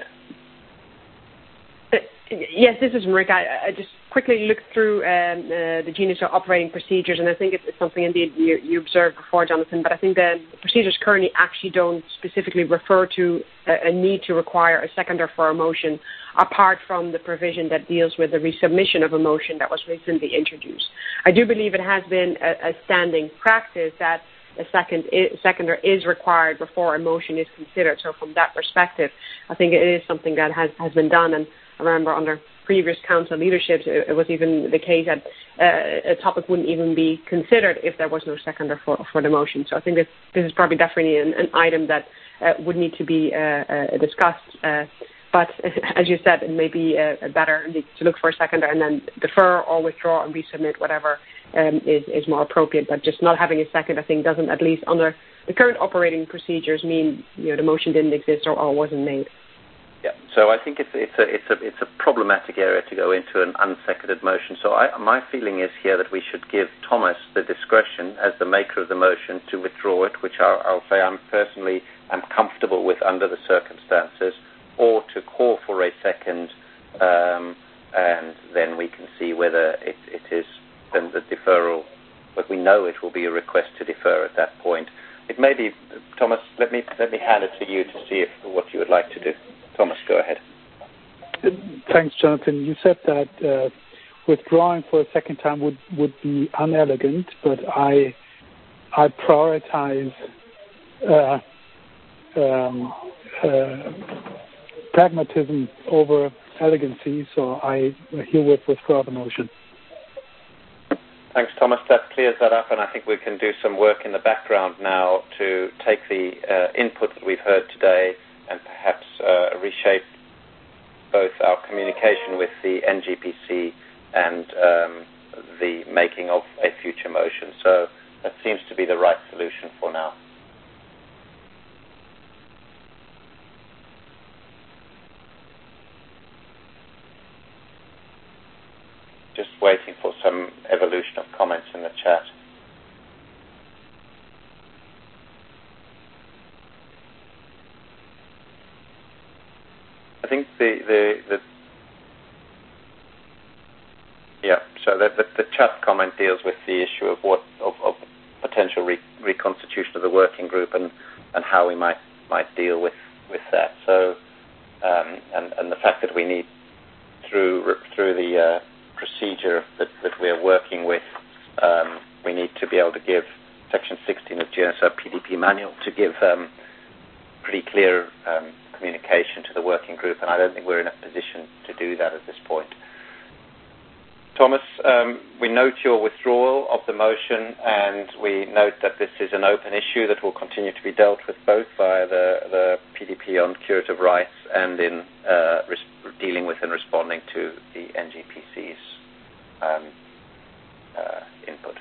Yes, this is Marika. I just quickly looked through the GNSO operating procedures, and I think it's something indeed you observed before, Jonathan, but I think the procedures currently actually don't specifically refer to a need to require a seconder for a motion, apart from the provision that deals with the resubmission of a motion that was recently introduced. I do believe it has been a standing practice that a seconder is required before a motion is considered. So from that perspective, I think it is something that has been done. And I remember under previous council leaderships, it was even the case that a topic wouldn't even be considered if there was no seconder for the motion. So I think this is probably definitely an item that would need to be discussed. But as you said, it may be better to look for a seconder and then defer or withdraw and resubmit whatever is more appropriate. But just not having a second, I think, doesn't, at least under the current operating procedures, mean the motion didn't exist or wasn't made. Yeah, so I think it's a problematic area to go into an unseconded motion. So my feeling is here that we should give Thomas the discretion as the maker of the motion to withdraw it, which I'll say I'm personally comfortable with under the circumstances, or to call for a second, and then we can see whether it is then the deferral. But we know it will be a request to defer at that point. It may be, Thomas. Let me hand it to you to see what you would like to do. Thomas, go ahead. Thanks, Jonathan. You said that withdrawing for a second time would be unelegant, but I prioritize pragmatism over elegancy, so I herewith withdraw the motion. Thanks, Thomas. That clears that up, and I think we can do some work in the background now to take the input that we've heard today and perhaps reshape both our communication with the NGPC and the making of a future motion. So that seems to be the right solution for now. Just waiting for some evolution of comments in the chat. So the chat comment deals with the issue of potential reconstitution of the working group and how we might deal with that. So and the fact that we need through the procedure that we're working with, we need to be able to give Section 16 of GNSO PDP manual to give pretty clear communication to the working group, and I don't think we're in a position to do that at this point. Thomas, we note your withdrawal of the motion, and we note that this is an open issue that will continue to be dealt with both via the PDP on curative rights and in dealing with and responding to the NGPC's input.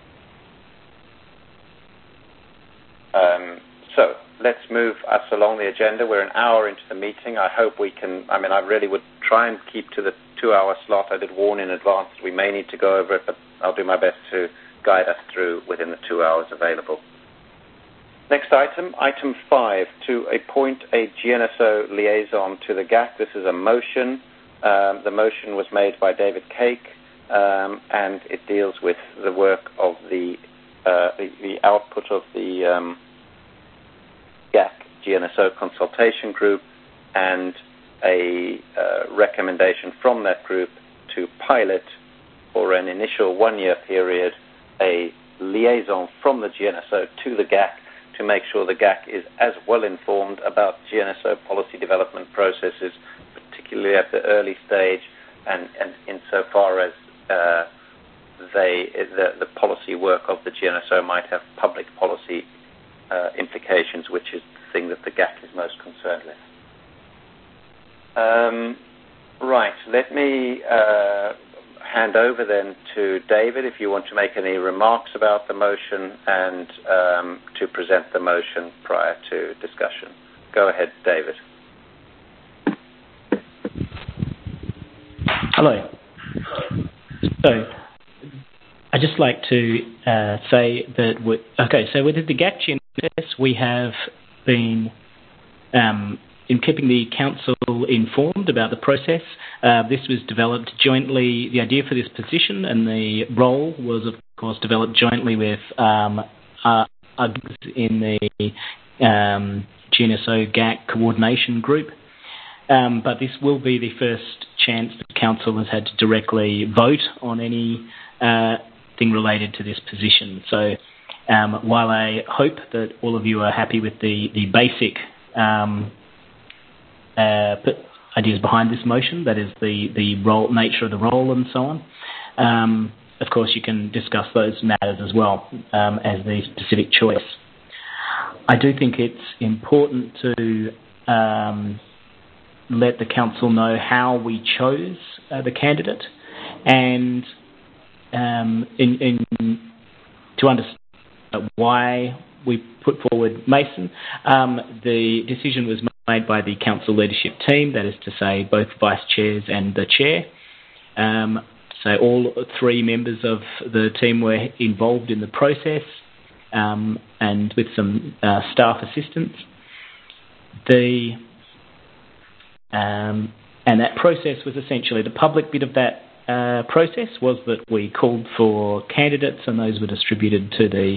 So let's move us along the agenda. We're an hour into the meeting. I hope we can, I really would try and keep to the 2-hour slot. I did warn in advance that we may need to go over it, but I'll do my best to guide us through within the 2 hours available. Next item 5, to appoint a GNSO liaison to the GAC. This is a motion. The motion was made by David Cake, and it deals with the work of the output of the GAC GNSO consultation group and a recommendation from that group to pilot for an initial 1-year period a liaison from the GNSO to the GAC to make sure the GAC is as well informed about GNSO policy development processes, particularly at the early stage, and insofar as the policy work of the GNSO might have public policy implications, which is the thing that the GAC is most concerned with. Right, let me hand over then to David if you want to make any remarks about the motion and to present the motion prior to discussion. Go ahead, David. Hello. So I'd just like to say that, with the GAC GNSS, we have been in keeping the council informed about the process. This was developed jointly, the idea for this position and the role was, of course, developed jointly with in the GNSO GAC coordination group. But this will be the first chance that the council has had to directly vote on any thing related to this position. So while I hope that all of you are happy with the basic ideas behind this motion, that is the role, nature of the role and so on, of course you can discuss those matters as well as the specific choice. I do think it's important to let the council know how we chose the candidate and to understand why we put forward Mason. The decision was made by the council leadership team, that is to say both vice chairs and the chair. So all 3 members of the team were involved in the process and with some staff assistance. And that process was essentially, the public bit of that process was that we called for candidates and those were distributed to the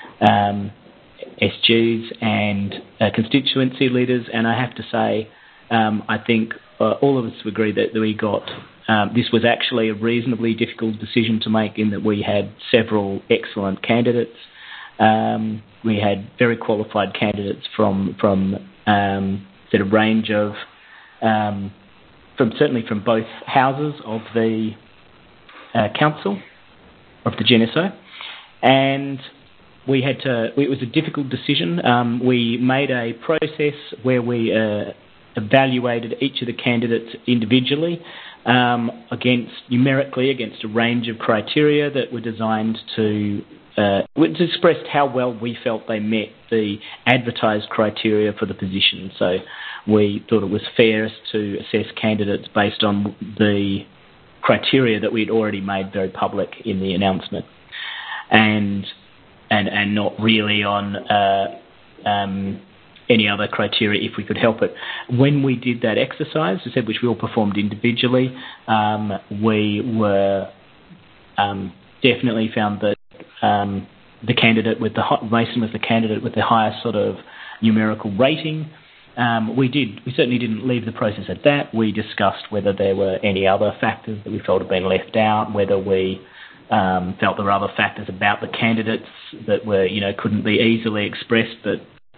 SGs and constituency leaders, and I have to say I think all of us agree that we got this was actually a reasonably difficult decision to make, in that we had several excellent candidates. We had very qualified candidates from sort of range of certainly from both houses of the council of the GNSO, and we had to. It was a difficult decision. We made a process where we evaluated each of the candidates individually numerically against a range of criteria that were designed to express how well we felt they met the advertised criteria for the position. So we thought it was fairest to assess candidates based on the criteria that we'd already made very public in the announcement, and not really on any other criteria if we could help it. When we did that exercise, as I said, which we all performed individually, we were definitely found that the candidate with Mason was the candidate with the highest sort of numerical rating. We certainly didn't leave the process at that. We discussed whether there were any other factors that we felt had been left out, whether we felt there were other factors about the candidates that were, couldn't be easily expressed, but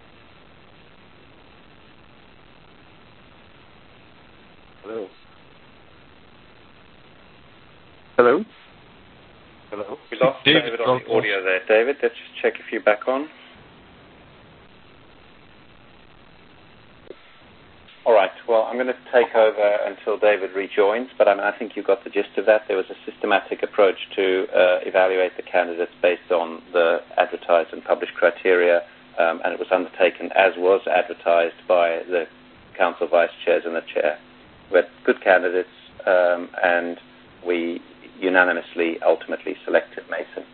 Hello? We lost David on the audio there. David, let's just check if you're back on. All right. Well, I'm going to take over until David rejoins, but I think you got the gist of that. There was a systematic approach to evaluate the candidates based on the advertised and published criteria, and it was undertaken as was advertised by the council vice chairs and the chair. We had good candidates, and we unanimously ultimately selected Mason.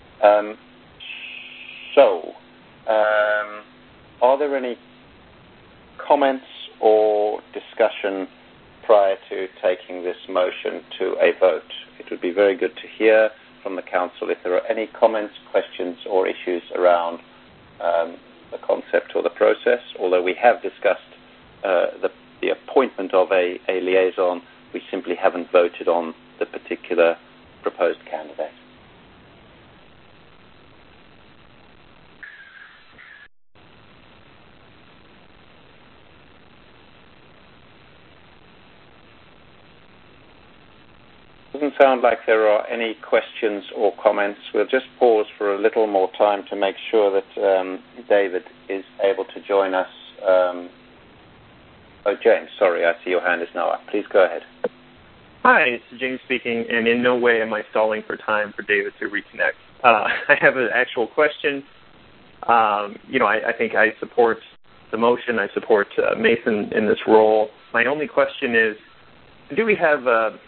Are there any comments or discussion prior to taking this motion to a vote? It would be very good to hear from the council if there are any comments, questions, or issues around the concept or the process. Although we have discussed the appointment of a liaison, we simply haven't voted on the particular proposed candidate. Doesn't sound like there are any questions or comments. We'll just pause for a little more time to make sure that David is able to join us. James, sorry, I see your hand is now up. Please go ahead. Hi, it's James speaking, and in no way am I stalling for time for David to reconnect. I have an actual question. I think I support the motion. I support Mason in this role. My only question is, do we have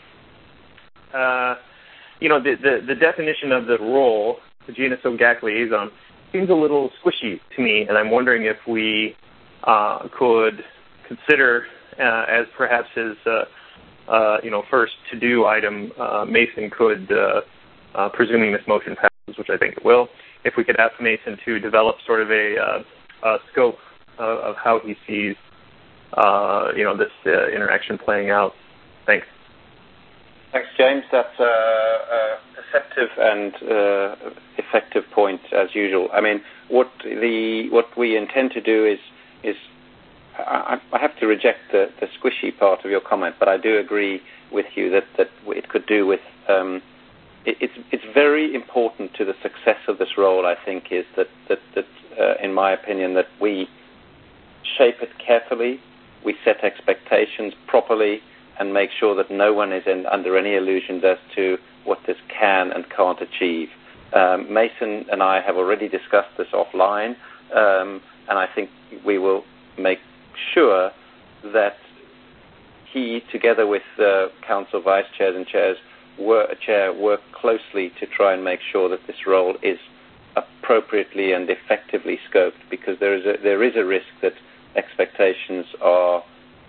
the definition of the role, the GNSO GAC liaison, seems a little squishy to me, and I'm wondering if we could consider as perhaps his first to-do item, Mason could, presuming this motion passes, which I think it will, if we could ask Mason to develop sort of a scope of how he sees, this interaction playing out. Thanks. Thanks, James. That's a perceptive and effective point, as usual. I mean, what we intend to do is I have to reject the squishy part of your comment, but I do agree with you that it could do with. It's very important to the success of this role. I think is that in my opinion, that we shape it carefully, we set expectations properly, and make sure that no one is under any illusions as to what this can and can't achieve. Mason and I have already discussed this offline, and I think we will make sure that he, together with the council vice chairs and chairs, work closely to try and make sure that this role is appropriately and effectively scoped, because there is a risk that expectations are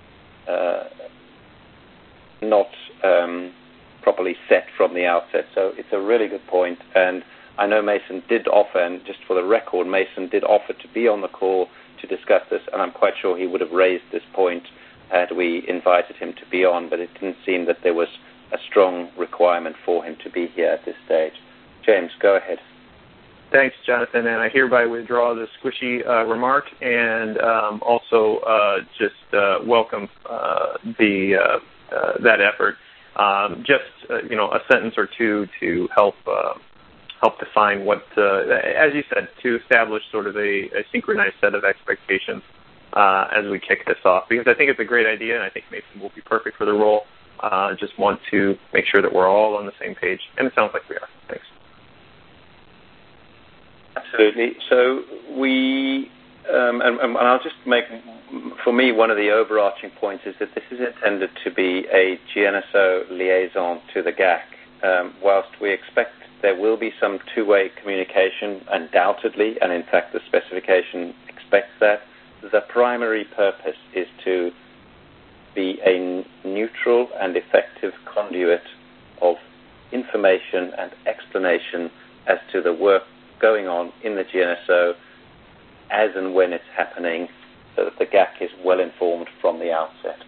not properly set from the outset. So it's a really good point, and I know Mason did offer, and just for the record, Mason did offer to be on the call to discuss this, and I'm quite sure he would have raised this point had we invited him to be on, but it didn't seem that there was a strong requirement for him to be here at this stage. James, go ahead. Thanks, Jonathan, and I hereby withdraw the squishy remark, and also just welcome that effort. A sentence or two to help define what, as you said, to establish sort of a synchronized set of expectations as we kick this off, because I think it's a great idea, and I think Mason will be perfect for the role. Just want to make sure that we're all on the same page, and it sounds like we are. Thanks. Absolutely. So and I'll just make, for me, one of the overarching points is that this is intended to be a GNSO liaison to the GAC. Whilst we expect there will be some two-way communication, undoubtedly, and in fact the specification expects that, the primary purpose is to be a neutral and effective conduit of information and explanation as to the work going on in the GNSO as and when it's happening, so that the GAC is well informed from the outset.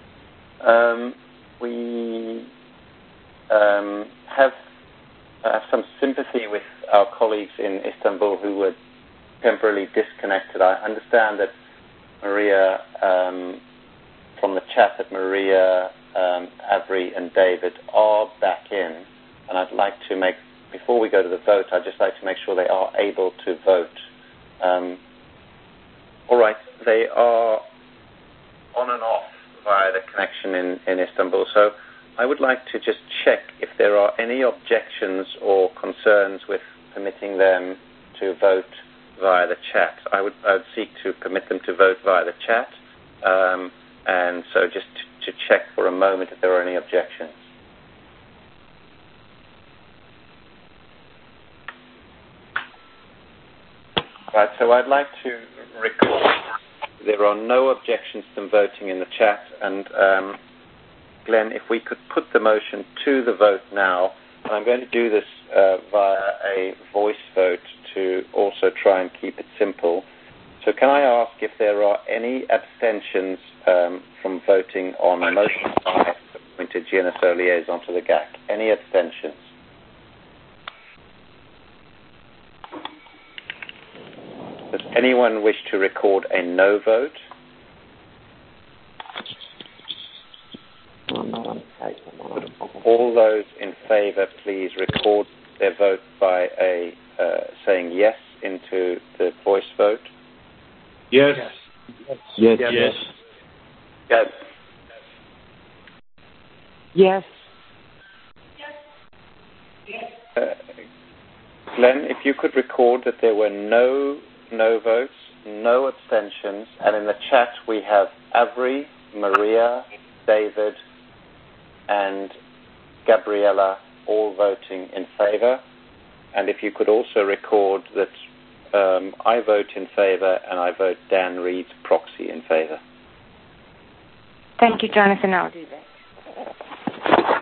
We have some sympathy with our colleagues in Istanbul who were temporarily disconnected. I understand that Maria, from the chat, that Maria, Avery and David are back in, and I'd like to make, before we go to the vote, I'd just like to make sure they are able to vote. All right, they are on and off via the connection in Istanbul, so I would like to just check if there are any objections or concerns with permitting them to vote via the chat. I would seek to permit them to vote via the chat, and so just to check for a moment if there are any objections. Right, so I'd like to record there are no objections to them voting in the chat, and Glenn, if we could put the motion to the vote now. I'm going to do this via a voice vote to also try and keep it simple. So can I ask if there are any abstentions from voting on the motion by appointed GNSO liaison to the GAC? Any abstentions? Does anyone wish to record a no vote? All those in favour, please record their vote by saying yes into the voice vote. Yes. Yes. Yes. Yes. Yes. Yes. Glenn, if you could record that there were no votes, no abstentions, and in the chat we have Avery, Maria, David, and Gabriella all voting in favour. And if you could also record that I vote in favour and I vote Dan Reed's proxy in favour. Thank you, Jonathan. I'll do that.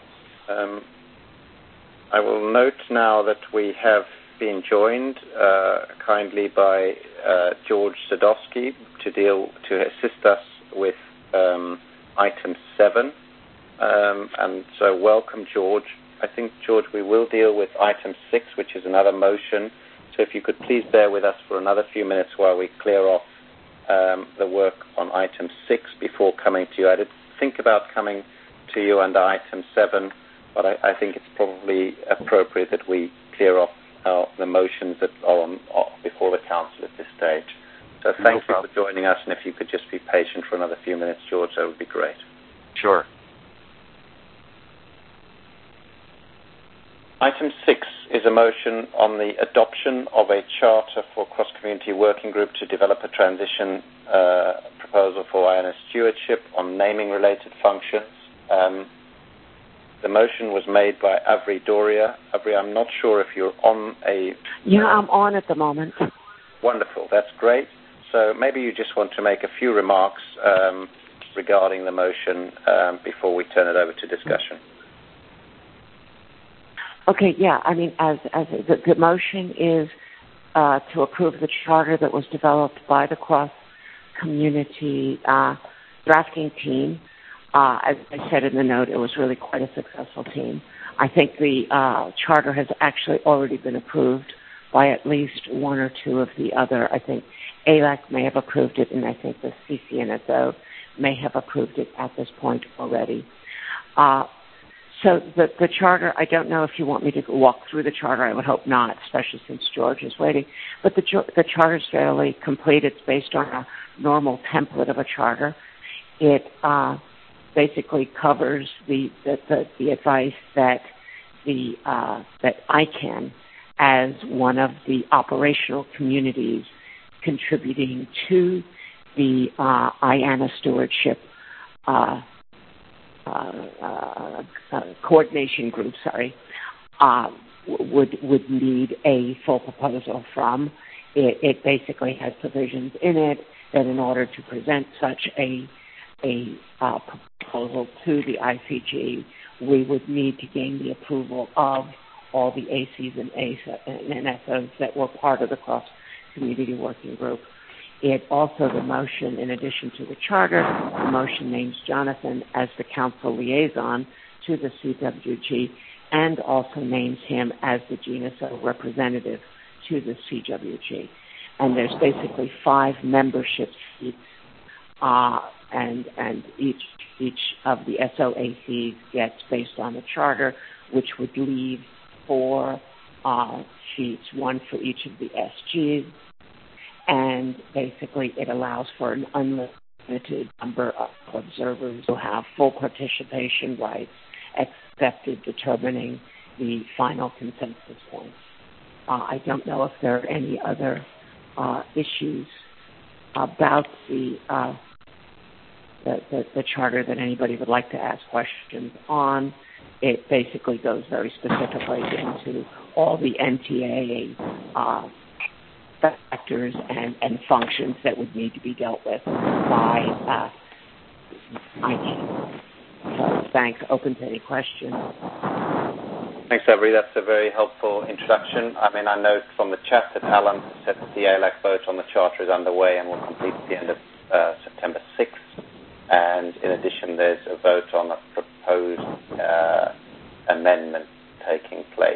I will note now that we have been joined kindly by George Sadowski to assist us with item 7. And so welcome, George. I think, George, we will deal with item 6, which is another motion. So if you could please bear with us for another few minutes while we clear off the work on item 6 before coming to you. I did think about coming to you under item 7, but I think it's probably appropriate that we clear off the motions that are on before the Council at this stage. So thank you for joining us, and if you could just be patient for another few minutes, George, that would be great. Sure. Item 6 is a motion on the adoption of a charter for cross-community working group to develop a transition proposal for INS stewardship on naming-related functions. The motion was made by Avery Doria. Avery, I'm not sure if you're on a... Yeah, I'm on at the moment. Wonderful, that's great. So maybe you just want to make a few remarks regarding the motion before we turn it over to discussion. Okay, yeah. I mean, as the motion is to approve the charter that was developed by the cross-community drafting team. As I said in the note, it was really quite a successful team. I think the charter has actually already been approved by at least one or two of the other. I think ALAC may have approved it, and I think the CCNSO may have approved it at this point already. So the charter, I don't know if you want me to walk through the charter. I would hope not, especially since George is waiting. But the charter is fairly complete. It's based on a normal template of a charter. It basically covers the advice that that ICANN, as one of the operational communities contributing to the IANA stewardship coordination group, would need a full proposal from. It basically has provisions in it that in order to present such a proposal to the ICG, we would need to gain the approval of all the ACs and NSOs that were part of the cross-community working group. It also, the motion, in addition to the charter, the motion names Jonathan as the council liaison to the CWG and also names him as the GNSO representative to the CWG. And there's basically 5 membership seats, and each of the SOACs gets, based on the charter, which would leave 4 seats, 1 for each of the SGs, and basically it allows for an unlimited number of observers who have full participation rights, except in determining the final consensus points. I don't know if there are any other issues about the charter that anybody would like to ask questions on. It basically goes very specifically into all the NTA factors and functions that would need to be dealt with by IT. So thanks. Open to any questions. Thanks, Avery. That's a very helpful introduction. I mean, I know from the chat that Alan said that the ALAC vote on the charter is underway and will complete at the end of September 6th. And in addition, there's a vote on a proposed amendment taking place.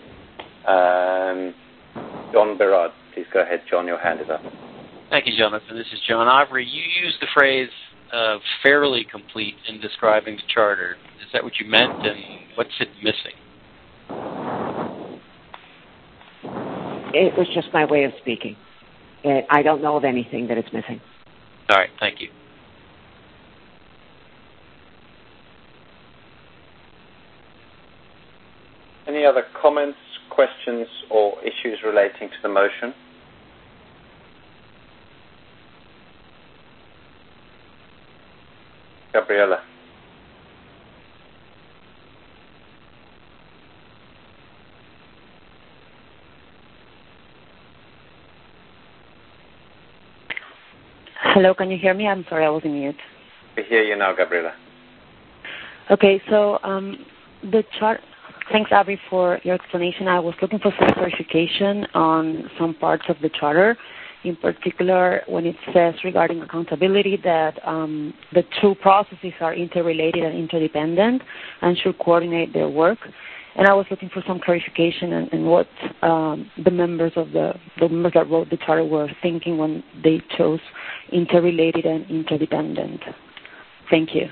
John Berard, please go ahead. John, your hand is up. Thank you, Jonathan. This is John Avery. You used the phrase fairly complete in describing the charter. Is that what you meant, and what's it missing? It was just my way of speaking. I don't know of anything that it's missing. All right, thank you. Any other comments, questions, or issues relating to the motion? Gabriella. Hello, can you hear me? I'm sorry, I was on mute. We hear you now, Gabriella. Okay, so the chart. Thanks, Abby, for your explanation. I was looking for some clarification on some parts of the charter, in particular when it says regarding accountability that the 2 processes are interrelated and interdependent and should coordinate their work. And I was looking for some clarification in what the members that wrote the charter were thinking when they chose interrelated and interdependent. Thank you.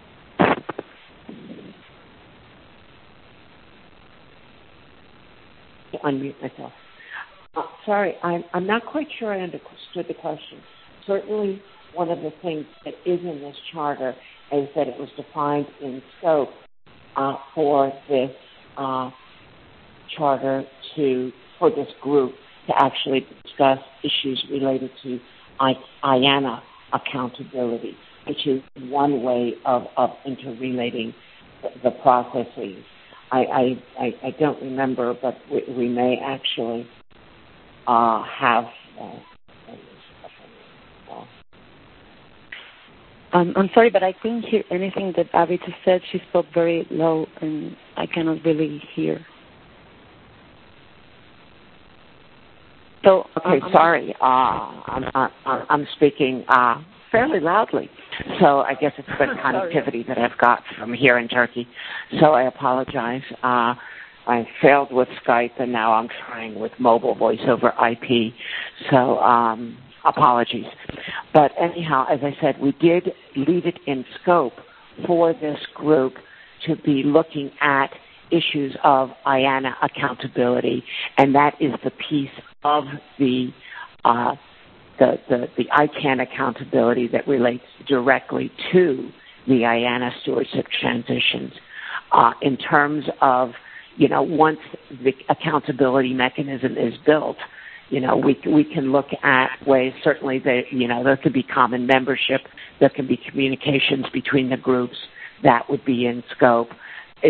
Unmute myself. Sorry, I'm not quite sure I understood the question. Certainly, one of the things that is in this charter is that it was defined in scope for this charter for this group to actually discuss issues related to IANA accountability, which is one way of interrelating the processes. I don't remember, but we may actually have. I'm sorry, but I couldn't hear anything that Abby just said. She spoke very low, and I cannot really hear. So okay, sorry. I'm speaking fairly loudly, so I guess it's the connectivity that I've got from here in Turkey. So I apologize. I failed with Skype, and now I'm trying with mobile voice over IP. So apologies. But anyhow, as I said, we did leave it in scope for this group to be looking at issues of IANA accountability, and that is the piece of the ICANN accountability that relates directly to the IANA stewardship transitions. In terms of, once the accountability mechanism is built, we can look at ways, certainly that, there could be common membership, there can be communications between the groups that would be in scope.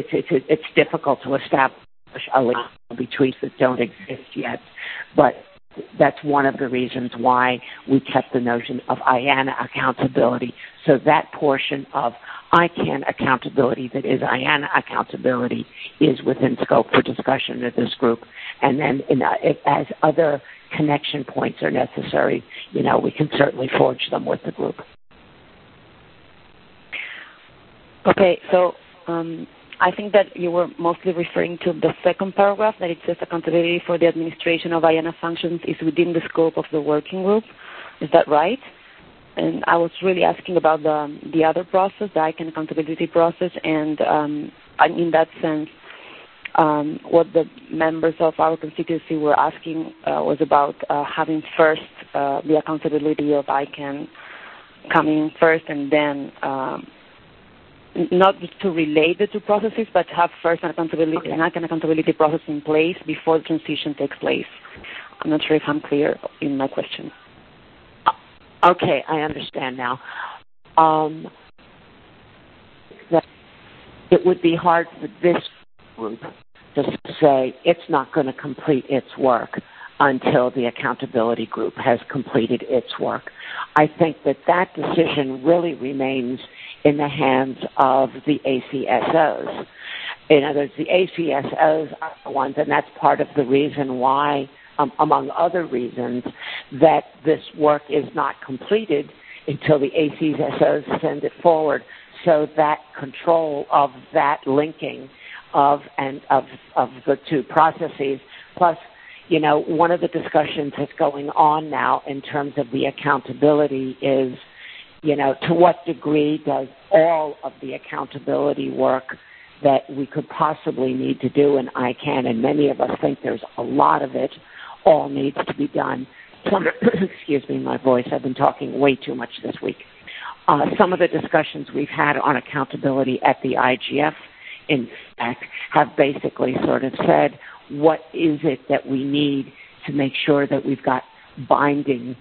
It's difficult to establish a link between that don't exist yet, but that's one of the reasons why we kept the notion of IANA accountability. So that portion of ICANN accountability that is IANA accountability is within scope for discussion at this group. And then as other connection points are necessary, we can certainly forge them with the group. Okay, so I think that you were mostly referring to the second paragraph, that it says accountability for the administration of IANA functions is within the scope of the working group. Is that right? And I was really asking about the other process, the ICANN accountability process, and in that sense, what the members of our constituency were asking was about having first the accountability of ICANN coming first, and then not to relate the two processes, but have first an ICANN accountability process in place before the transition takes place. I'm not sure if I'm clear in my question. Okay, I understand now. It would be hard for this group to say it's not going to complete its work until the accountability group has completed its work. I think that decision really remains in the hands of the ACSOs. In other words, the ACSOs are the ones, and that's part of the reason why, among other reasons, that this work is not completed until the ACSOs send it forward. So that control of that linking of the two processes, plus, one of the discussions that's going on now in terms of the accountability is, to what degree does all of the accountability work that we could possibly need to do in ICANN, and many of us think there's a lot of it, all needs to be done. Excuse me, my voice. I've been talking way too much this week. Some of the discussions we've had on accountability at the IGF, in fact, have basically sort of said, what is it that we need to make sure that we've got binding,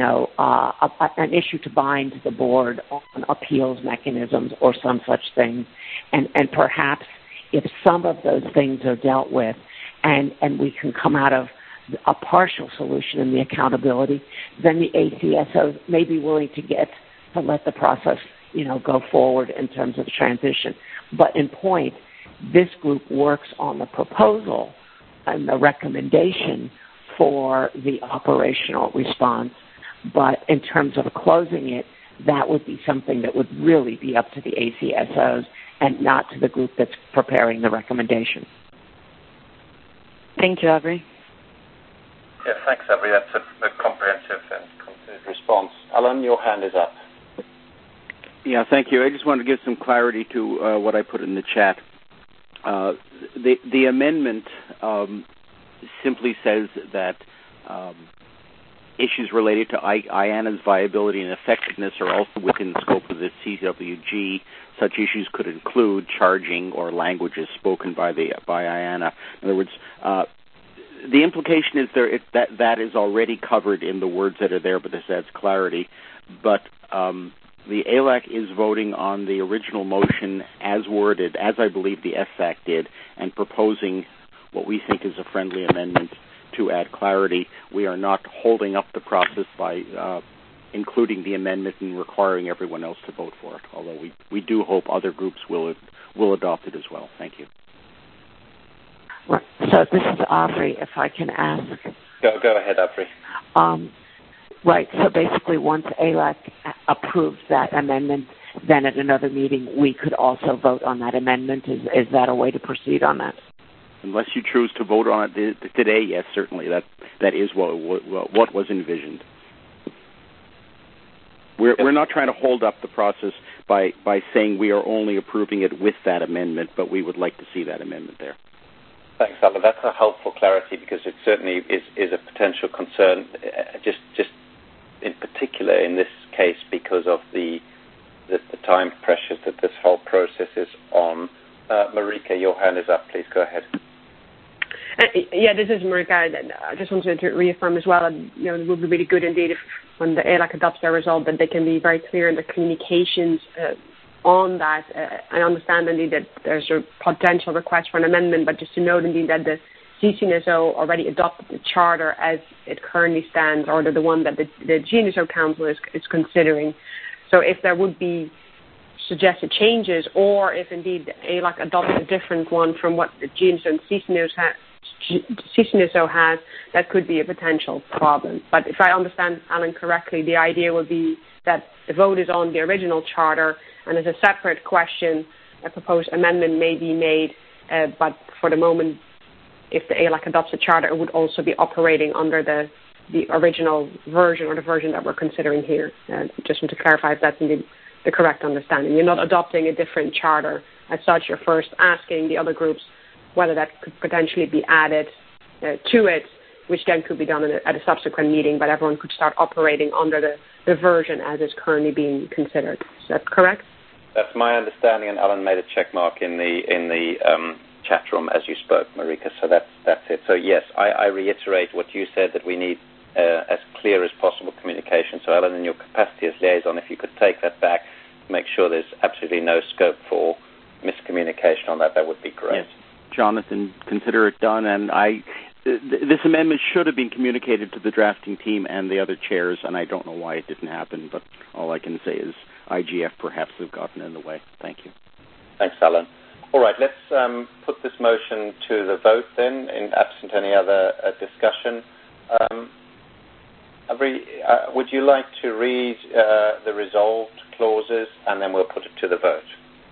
an issue to bind the board on appeals mechanisms or some such thing. And perhaps if some of those things are dealt with and we can come out of a partial solution in the accountability, then the ACSOs may be willing to let the process, go forward in terms of transition. But in point, this group works on the proposal and the recommendation for the operational response. But in terms of closing it, that would be something that would really be up to the ACSOs and not to the group that's preparing the recommendation. Thank you, Avery. Yeah, thanks, Avery. That's a comprehensive and complete response. Alan, your hand is up. Yeah, thank you. I just wanted to give some clarity to what I put in the chat. The amendment simply says that issues related to IANA's viability and effectiveness are also within the scope of the CWG. Such issues could include charging or languages spoken by IANA. In other words, the implication is that is already covered in the words that are there, but this adds clarity. But the ALAC is voting on the original motion as worded, as I believe the SAC did, and proposing what we think is a friendly amendment to add clarity. We are not holding up the process by including the amendment and requiring everyone else to vote for it, although we do hope other groups will adopt it as well. Thank you. Right. So this is Avery, if I can ask. Go ahead, Avery. Right. So basically, once ALAC approves that amendment, then at another meeting we could also vote on that amendment. Is that a way to proceed on that? Unless you choose to vote on it today, yes, certainly. That is what was envisioned. We're not trying to hold up the process by saying we are only approving it with that amendment, but we would like to see that amendment there. Thanks, Alan. That's a helpful clarity because it certainly is a potential concern, just in particular in this case because of the time pressures that this whole process is on. Marika, your hand is up. Please go ahead. Yeah, this is Marika. I just wanted to reaffirm as well, it would be really good indeed if when the ALAC adopts their result that they can be very clear in the communications on that. I understand indeed that there's a potential request for an amendment, but just to note indeed that the CCNSO already adopted the charter as it currently stands, or the one that the GNSO Council is considering. So if there would be suggested changes, or if indeed ALAC adopts a different one from what the GNSO and CCNSO has, that could be a potential problem. But if I understand Alan correctly, the idea would be that the vote is on the original charter, and as a separate question, a proposed amendment may be made, but for the moment, if the ALAC adopts the charter, it would also be operating under the original version, or the version that we're considering here. Just want to clarify if that's indeed the correct understanding. You're not adopting a different charter as such. You're first asking the other groups whether that could potentially be added to it, which then could be done at a subsequent meeting, but everyone could start operating under the version as is currently being considered. Is that correct? That's my understanding, and Alan made a check mark in the chat room as you spoke, Marika. So that's it. So yes, I reiterate what you said, that we need as clear as possible communication. So Alan, in your capacity as liaison, if you could take that back, make sure there's absolutely no scope for miscommunication on that would be great. Yes. Jonathan, consider it done, and this amendment should have been communicated to the drafting team and the other chairs, and I don't know why it didn't happen, but all I can say is IGF perhaps have gotten in the way. Thank you. Thanks, Alan. All right, let's put this motion to the vote then, in absent any other discussion. Would you like to read the resolved clauses, and then we'll put it to the vote?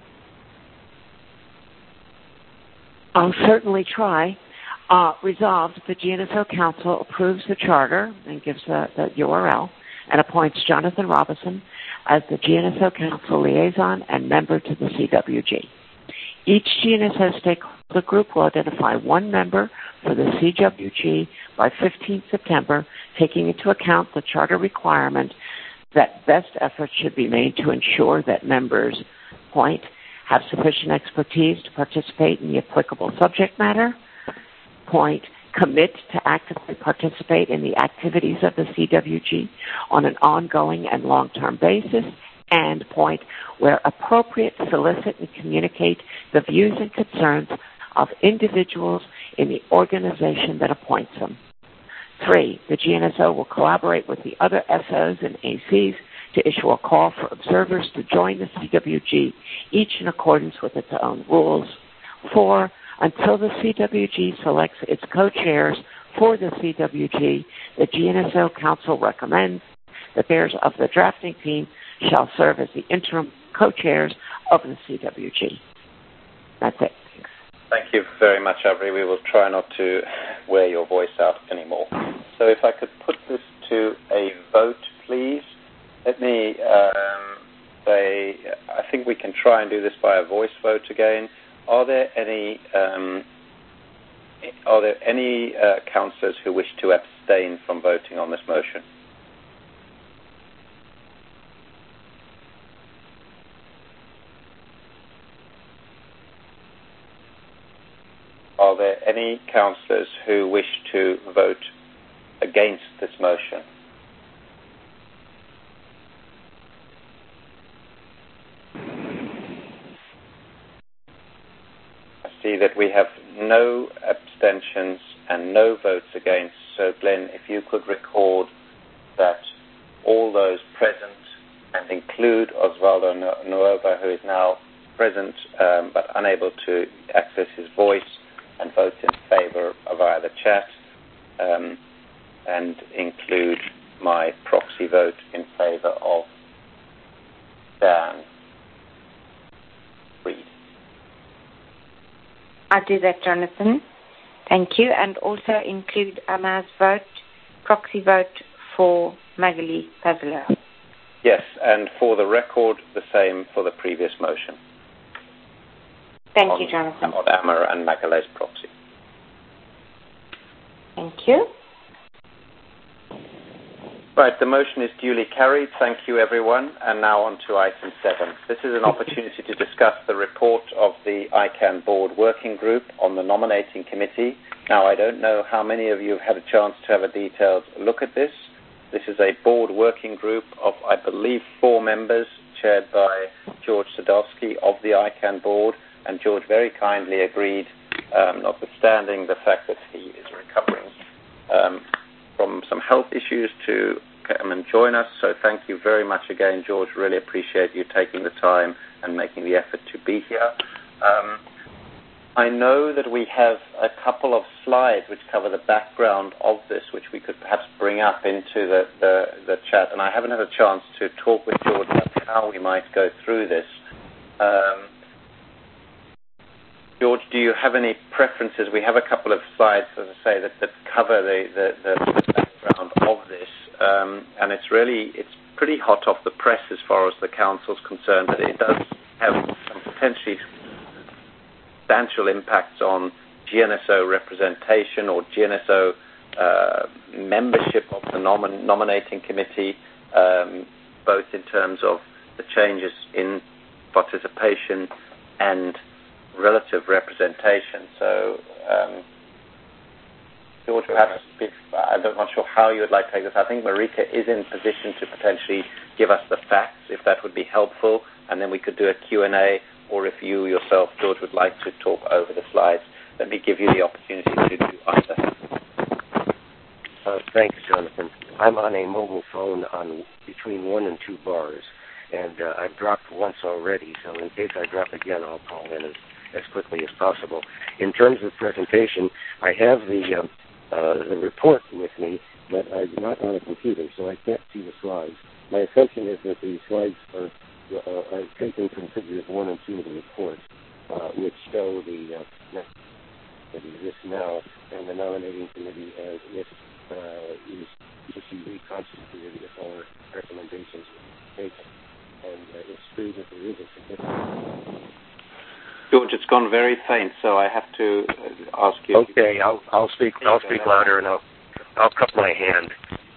I'll certainly try. Resolved, the GNSO Council approves the charter and gives the URL and appoints Jonathan Robison as the GNSO Council liaison and member to the CWG. Each GNSO stakeholder group will identify one member for the CWG by 15 September, taking into account the charter requirement that best efforts should be made to ensure that members, point, have sufficient expertise to participate in the applicable subject matter, point, commit to actively participate in the activities of the CWG on an ongoing and long-term basis, and point, where appropriate, solicit and communicate the views and concerns of individuals in the organization that appoints them. 3, the GNSO will collaborate with the other SOs and ACs to issue a call for observers to join the CWG, each in accordance with its own rules. 4, until the CWG selects its co-chairs for the CWG, the GNSO Council recommends that members of the drafting team shall serve as the interim co-chairs of the CWG. That's it. Thanks. Thank you very much, Avery. We will try not to wear your voice out anymore. So if I could put this to a vote, please. Let me say, I think we can try and do this by a voice vote again. Are there any councillors who wish to abstain from voting on this motion? Are there any councillors who wish to vote against this motion? I see that we have no abstentions and no votes against. So, Glenn, if you could record that all those present, and include Osvaldo Nuova, who is now present but unable to access his voice, and vote in favour via the chat, and include my proxy vote in favour of Dan Reid. I'll do that, Jonathan. Thank you. And also include Anna's vote, proxy vote for Magali Pavlou. Yes, and for the record, the same for the previous motion. Thank you, Jonathan. On Amar and Magale's proxy. Thank you. Right, the motion is duly carried. Thank you, everyone. And now on to item 7. This is an opportunity to discuss the report of the ICANN Board Working Group on the Nominating Committee. Now, I don't know how many of you have had a chance to have a detailed look at this. This is a board working group of, I believe, 4 members, chaired by George Sadowski of the ICANN board, and George very kindly agreed notwithstanding the fact that he is recovering from some health issues, to come and join us. So thank you very much again, George. Really appreciate you taking the time and making the effort to be here. I know that we have a couple of slides which cover the background of this, which we could perhaps bring up into the chat, and I haven't had a chance to talk with George about how we might go through this. George, do you have any preferences? We have a couple of slides, as I say, that cover the background of this, and it's pretty hot off the press as far as the Council's concerned, but it does have some potentially substantial impacts on GNSO representation or GNSO membership of the nominating committee, both in terms of the changes in participation and relative representation. So, George, perhaps, I'm not sure how you would like to take this. I think Marika is in position to potentially give us the facts, if that would be helpful, and then we could do a Q&A, or if you yourself, George, would like to talk over the slides, let me give you the opportunity to do either. Thanks, Jonathan. I'm on a mobile phone on between 1 and 2 bars, and I've dropped once already, so in case I drop again, I'll call in as quickly as possible. In terms of presentation, I have the report with me, but I'm not on a computer, so I can't see the slides. My assumption is that the slides are taken from figures 1 and 2 of the report, which show the that exists now, and the nominating committee as if is reconstituted if our recommendations are taken. And it's true that there is a significant... George, it's gone very faint, so I have to ask you. Okay, I'll speak louder, and I'll cup my hand.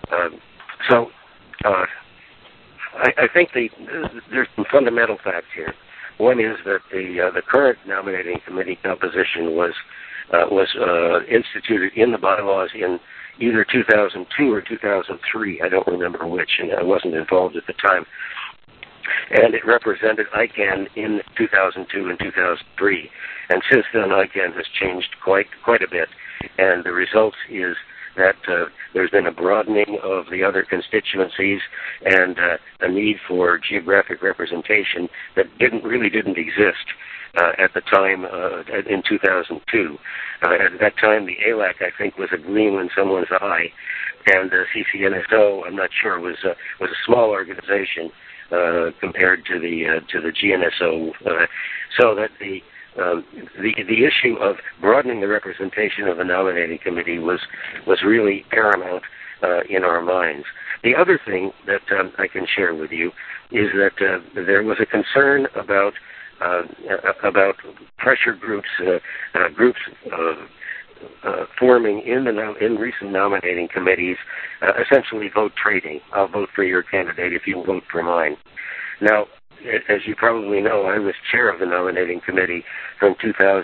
I think there's some fundamental facts here. One is that the current nominating committee composition was instituted in the bylaws in either 2002 or 2003. I don't remember which, and I wasn't involved at the time. And it represented ICANN in 2002 and 2003. And since then, ICANN has changed quite a bit. And the result is that there's been a broadening of the other constituencies and a need for geographic representation that really didn't exist at the time in 2002. At that time, the ALAC, I think, was a gleam in someone's eye, and CCNSO, I'm not sure, was a small organization compared to the GNSO. So that the issue of broadening the representation of the nominating committee was really paramount in our minds. The other thing that I can share with you is that there was a concern about pressure groups forming in recent nominating committees, essentially vote trading. I'll vote for your candidate if you vote for mine. Now, as you probably know, I was chair of the nominating committee from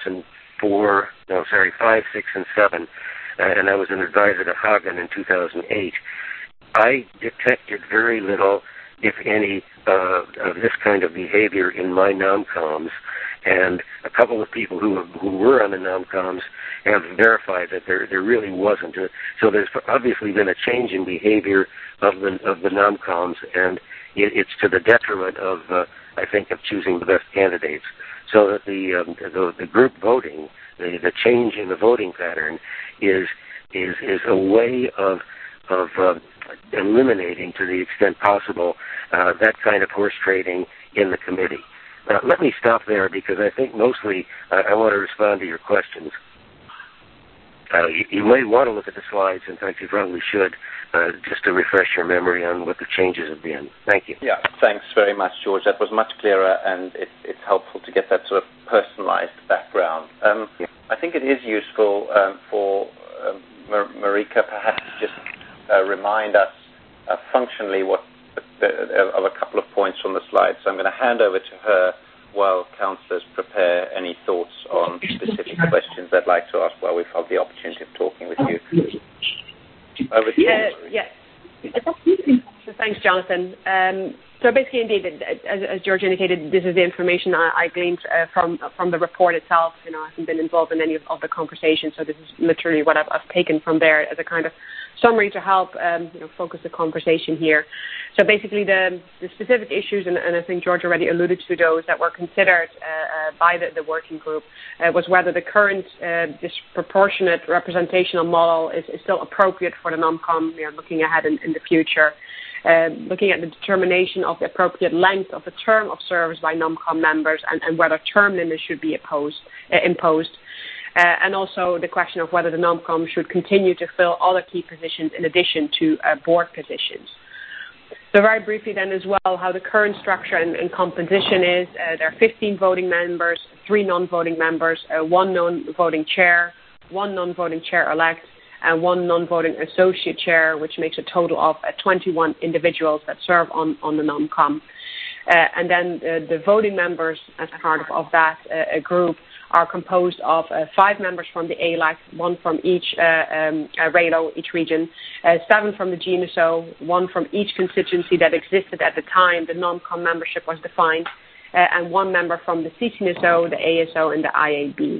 5, 6, and 7, and I was an advisor to Hagen in 2008. I detected very little, if any, of this kind of behavior in my nomcoms, and a couple of people who were on the nomcoms have verified that there really wasn't. So there's obviously been a change in behavior of the nomcoms, and it's to the detriment of, I think, of choosing the best candidates. So that the group voting, the change in the voting pattern, is a way of eliminating, to the extent possible, that kind of horse trading in the committee. Let me stop there because I think mostly I want to respond to your questions. You may want to look at the slides. In fact, you probably should, just to refresh your memory on what the changes have been. Thank you. Yeah, thanks very much, George. That was much clearer, and it's helpful to get that sort of personalized background. I think it is useful for Marika perhaps just remind us functionally of a couple of points from the slides. So I'm going to hand over to her while councillors prepare any thoughts on specific questions they'd like to ask while we've had the opportunity of talking with you. Over to you. Yes. So thanks, Jonathan. So basically, indeed, as George indicated, this is the information I gleaned from the report itself. I haven't been involved in any of the conversations, so this is literally what I've taken from there as a kind of summary to help focus the conversation here. So basically, the specific issues, and I think George already alluded to those that were considered by the working group, was whether the current disproportionate representational model is still appropriate for the NomCom, looking ahead in the future. Looking at the determination of the appropriate length of the term of service by NomCom members and whether term limits should be imposed. And also the question of whether the NomCom should continue to fill other key positions in addition to board positions. So very briefly then as well, how the current structure and composition is. There are 15 voting members, 3 non-voting members, 1 non-voting chair, 1 non-voting chair-elect, and 1 non-voting associate chair, which makes a total of 21 individuals that serve on the NomCom. And then the voting members as part of that group are composed of 5 members from the ALAC, 1 from each RALO, each region, 7 from the GNSO, 1 from each constituency that existed at the time the NomCom membership was defined, and 1 member from the CCNSO, the ASO, and the IAB.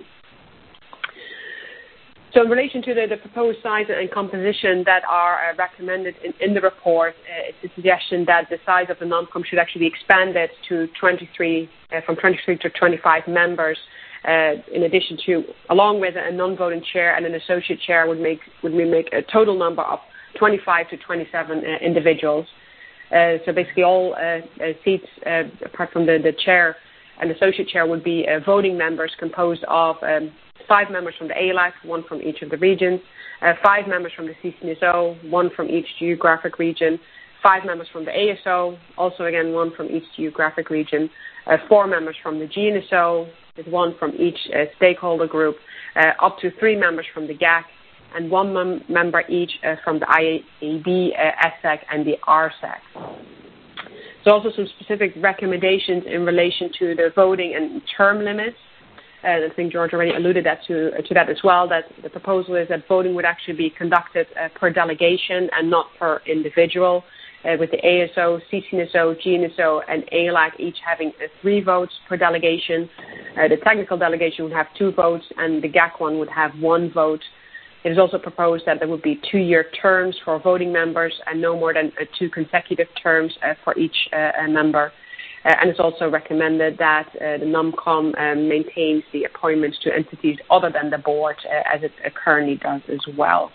So in relation to the proposed size and composition that are recommended in the report, it's a suggestion that the size of the NomCom should actually be expanded to from 23 to 25 members. In addition to, along with a non-voting chair and an associate chair, would make a total number of 25 to 27 individuals. So basically, all seats apart from the chair and associate chair would be voting members composed of 5 members from the ALAC, 1 from each of the regions, 5 members from the CCNSO, 1 from each geographic region, 5 members from the ASO, also again 1 from each geographic region, 4 members from the GNSO, with 1 from each stakeholder group, up to 3 members from the GAC, and 1 member each from the IAB, SSEC, and the RSEC. So also some specific recommendations in relation to the voting and term limits. I think George already alluded to that as well, that the proposal is that voting would actually be conducted per delegation and not per individual, with the ASO, CCNSO, GNSO, and ALAC each having 3 votes per delegation. The technical delegation would have 2 votes, and the GAC one would have 1 vote. It is also proposed that there would be 2-year terms for voting members and no more than 2 consecutive terms for each member. And it's also recommended that the NomCom maintains the appointments to entities other than the board, as it currently does as well.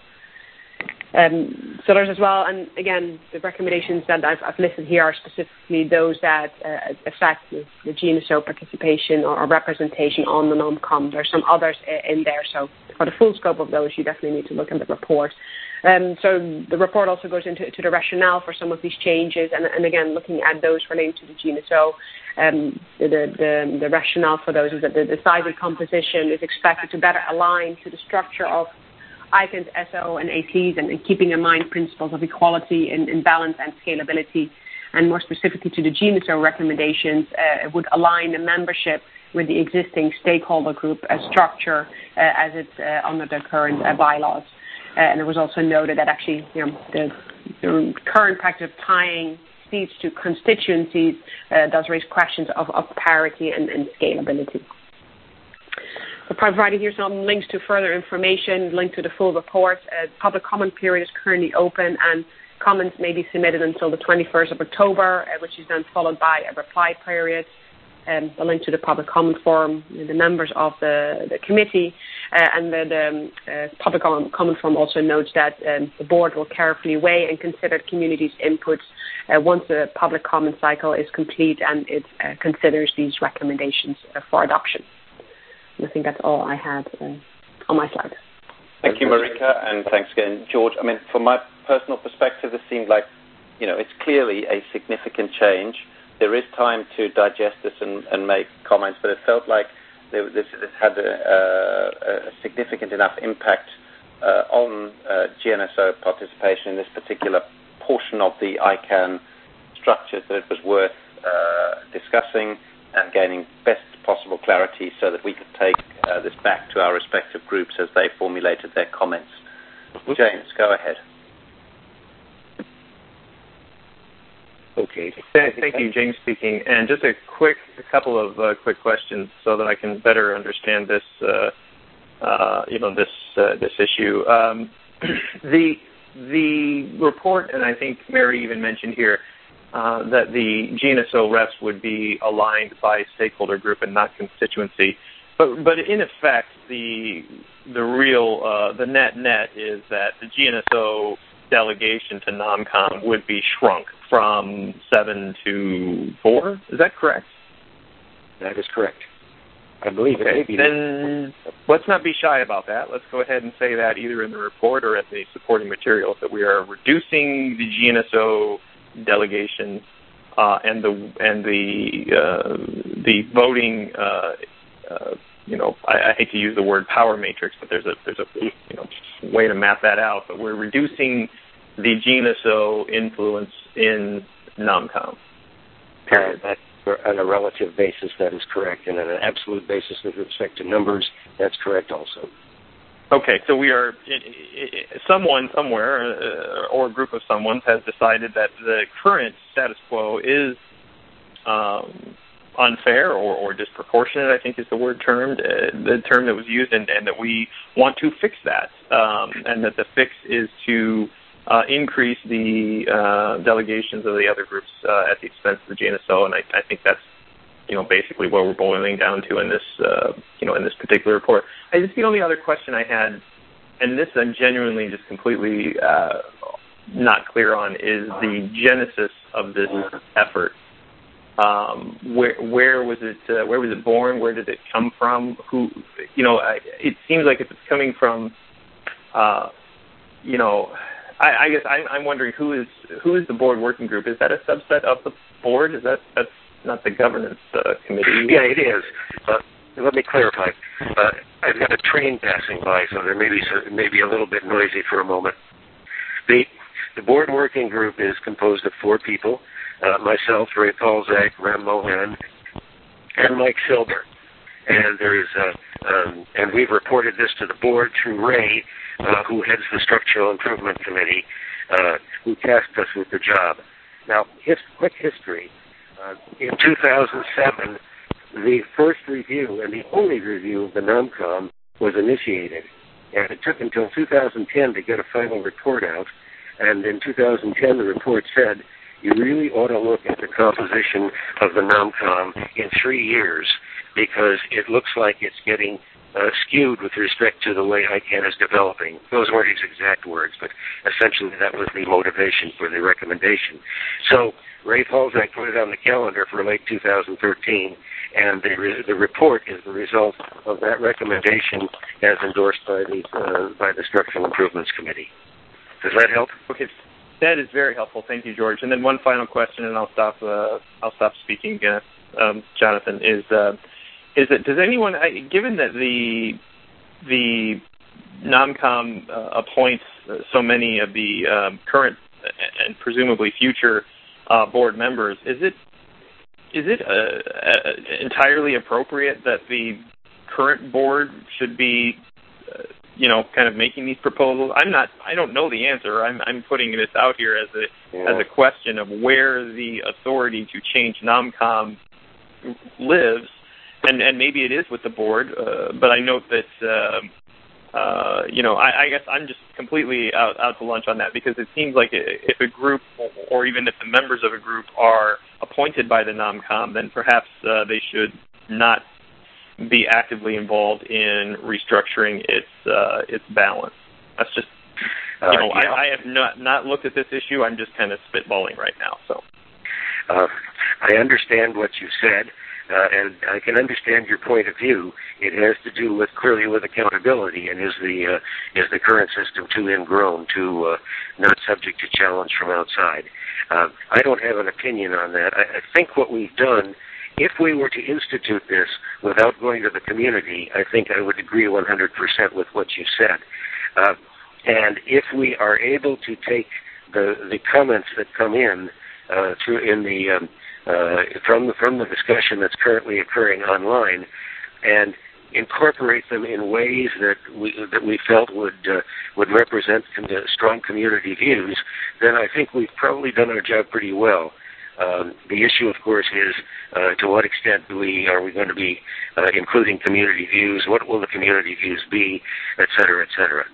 So there's as well, and again, the recommendations that I've listed here are specifically those that affect the GNSO participation or representation on the NomCom. There's some others in there, so for the full scope of those, you definitely need to look at the report. So the report also goes into the rationale for some of these changes, and again, looking at those relating to the GNSO, the rationale for those is that the size and composition is expected to better align to the structure of ICANN's SO and ACs, and keeping in mind principles of equality and balance and scalability, and more specifically to the GNSO recommendations, it would align the membership with the existing stakeholder group structure as it's under the current bylaws. And it was also noted that actually the current practice of tying seats to constituencies does raise questions of parity and scalability. We're providing here some links to further information, linked to the full report. Public comment period is currently open, and comments may be submitted until the 21st of October, which is then followed by a reply period. The link to the public comment form, the members of the committee, and the public comment form also notes that the board will carefully weigh and consider the community's inputs once the public comment cycle is complete and it considers these recommendations for adoption. And I think that's all I had on my slide. Thank you, Marika, and thanks again, George. I mean, from my personal perspective, this seemed like, it's clearly a significant change. There is time to digest this and make comments, but it felt like this had a significant enough impact on GNSO participation in this particular portion of the ICANN structure that it was worth discussing and gaining best possible clarity so that we could take this back to our respective groups as they formulated their comments. James, go ahead. Okay. Thank you, James speaking. And just a couple of quick questions so that I can better understand this, this issue. The report, and I think Mary even mentioned here, that the GNSO reps would be aligned by stakeholder group and not constituency. But in effect, the net is that the GNSO delegation to NOMCOM would be shrunk from 7 to 4. Is that correct? That is correct. I believe it may be. Then let's not be shy about that. Let's go ahead and say that either in the report or at the supporting materials that we are reducing the GNSO delegation and the voting. I hate to use the word power matrix, but there's a way to map that out. But we're reducing the GNSO influence in NOMCOM. Period. On a relative basis, that is correct, and on an absolute basis with respect to numbers, that's correct also. Okay, so we are someone somewhere or a group of someone's has decided that the current status quo is unfair or disproportionate, I think is the word termed, the term that was used, and that we want to fix that, and that the fix is to increase the delegations of the other groups at the expense of the GNSO, and I think that's basically what we're boiling down to in this in this particular report. The only other question I had, and this I'm genuinely just completely not clear on, is the genesis of this effort. Where was it born? Where did it come from? Who? It seems like if it's coming from, I guess I'm wondering who is the board working group? Is that a subset of the board? That's not the governance committee? Yeah, it is. Let me clarify. I've got a train passing by, so there may be a little bit noisy for a moment. The board working group is composed of 4 people: myself, Ray Paulzak, Ram Mohan, and Mike Silber. And and we've reported this to the board through Ray, who heads the Structural Improvement Committee, who tasked us with the job. Now, quick history. In 2007, the first review and the only review of the NOMCOM was initiated. And it took until 2010 to get a final report out. And in 2010, the report said, you really ought to look at the composition of the NOMCOM in 3 years, because it looks like it's getting skewed with respect to the way ICANN is developing. Those weren't his exact words, but essentially that was the motivation for the recommendation. So Ray Paulzak put it on the calendar for late 2013, and the report is the result of that recommendation as endorsed by the Structural Improvements Committee. Does that help? Okay. That is very helpful. Thank you, George. And then one final question, and I'll stop speaking. Jonathan, is that does anyone, given that the NOMCOM appoints so many of the current and presumably future board members, is it entirely appropriate that the current board should be kind of making these proposals? I don't know the answer. I'm putting this out here as a question of where the authority to change NOMCOM lives, and maybe it is with the board. But I note that I guess I'm just completely out to lunch on that, because it seems like if a group, or even if the members of a group are appointed by the NOMCOM, then perhaps they should not be actively involved in restructuring its balance. That's just, I have not looked at this issue. I'm just kind of spitballing right now. So, I understand what you said, and I can understand your point of view. It has to do clearly with accountability, and is the current system too ingrown, too not subject to challenge from outside? I don't have an opinion on that. I think what we've done, if we were to institute this without going to the community, I think I would agree 100% with what you said. And if we are able to take the comments that come in from the discussion that's currently occurring online, and incorporate them in ways that we felt would represent strong community views, then I think we've probably done our job pretty well. The issue, of course, is to what extent are we going to be including community views? What will the community views be, et cetera, et cetera?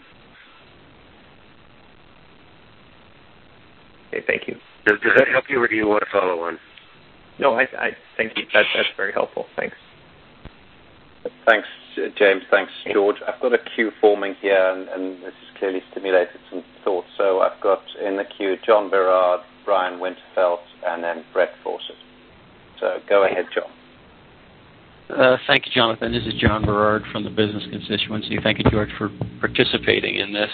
Okay, thank you. Does that help you, or do you want to follow on? No, I thank you. That's very helpful. Thanks. Thanks, James. Thanks, George. I've got a queue forming here, and this has clearly stimulated some thoughts. So I've got in the queue John Berard, Brian Winterfeld, and then Brett Fawcett. So go ahead, John. Thank you, Jonathan. This is John Berard from the Business Constituency. Thank you, George, for participating in this.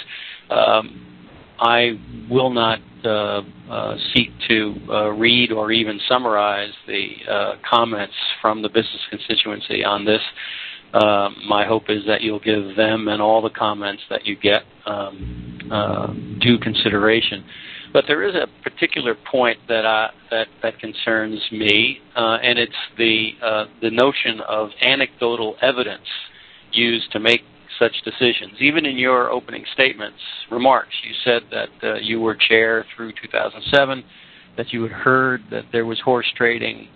I will not seek to read or even summarize the comments from the Business Constituency on this. My hope is that you'll give them and all the comments that you get due consideration. But there is a particular point that concerns me, and it's the notion of anecdotal evidence used to make such decisions. Even in your opening remarks, you said that you were chair through 2007, that you had heard that there was horse trading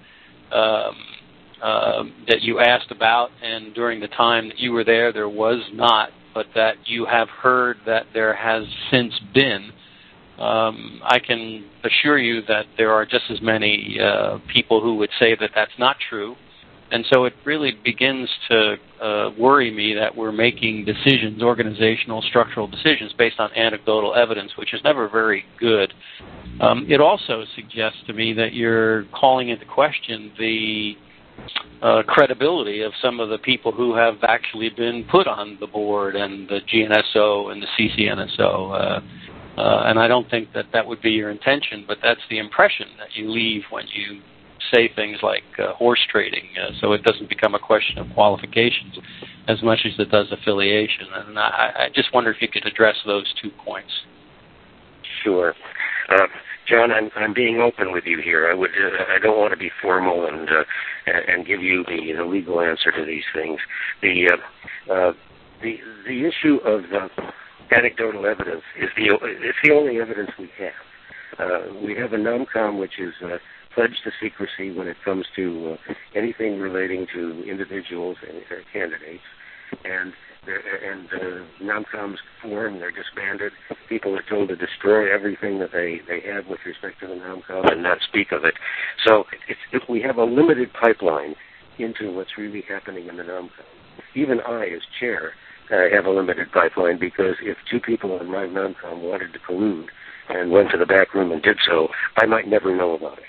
that you asked about, and during the time that you were there was not, but that you have heard that there has since been. I can assure you that there are just as many people who would say that that's not true. And so it really begins to worry me that we're making decisions, organizational, structural decisions, based on anecdotal evidence, which is never very good. It also suggests to me that you're calling into question the credibility of some of the people who have actually been put on the board, and the GNSO and the CCNSO. And I don't think that would be your intention, but that's the impression that you leave when you say things like horse trading, so it doesn't become a question of qualifications as much as it does affiliation. And I just wonder if you could address those 2 points. Sure. John, I'm being open with you here. I don't want to be formal and give you the legal answer to these things. The issue of anecdotal evidence is the only evidence we have. We have a NOMCOM which is pledged to secrecy when it comes to anything relating to individuals and candidates, and NOMCOMs form, they're disbanded. People are told to destroy everything that they have with respect to the NOMCOM and not speak of it. So if we have a limited pipeline into what's really happening in the NOMCOM. Even I, as chair, have a limited pipeline, because if 2 people in my NOMCOM wanted to collude and went to the back room and did so, I might never know about it.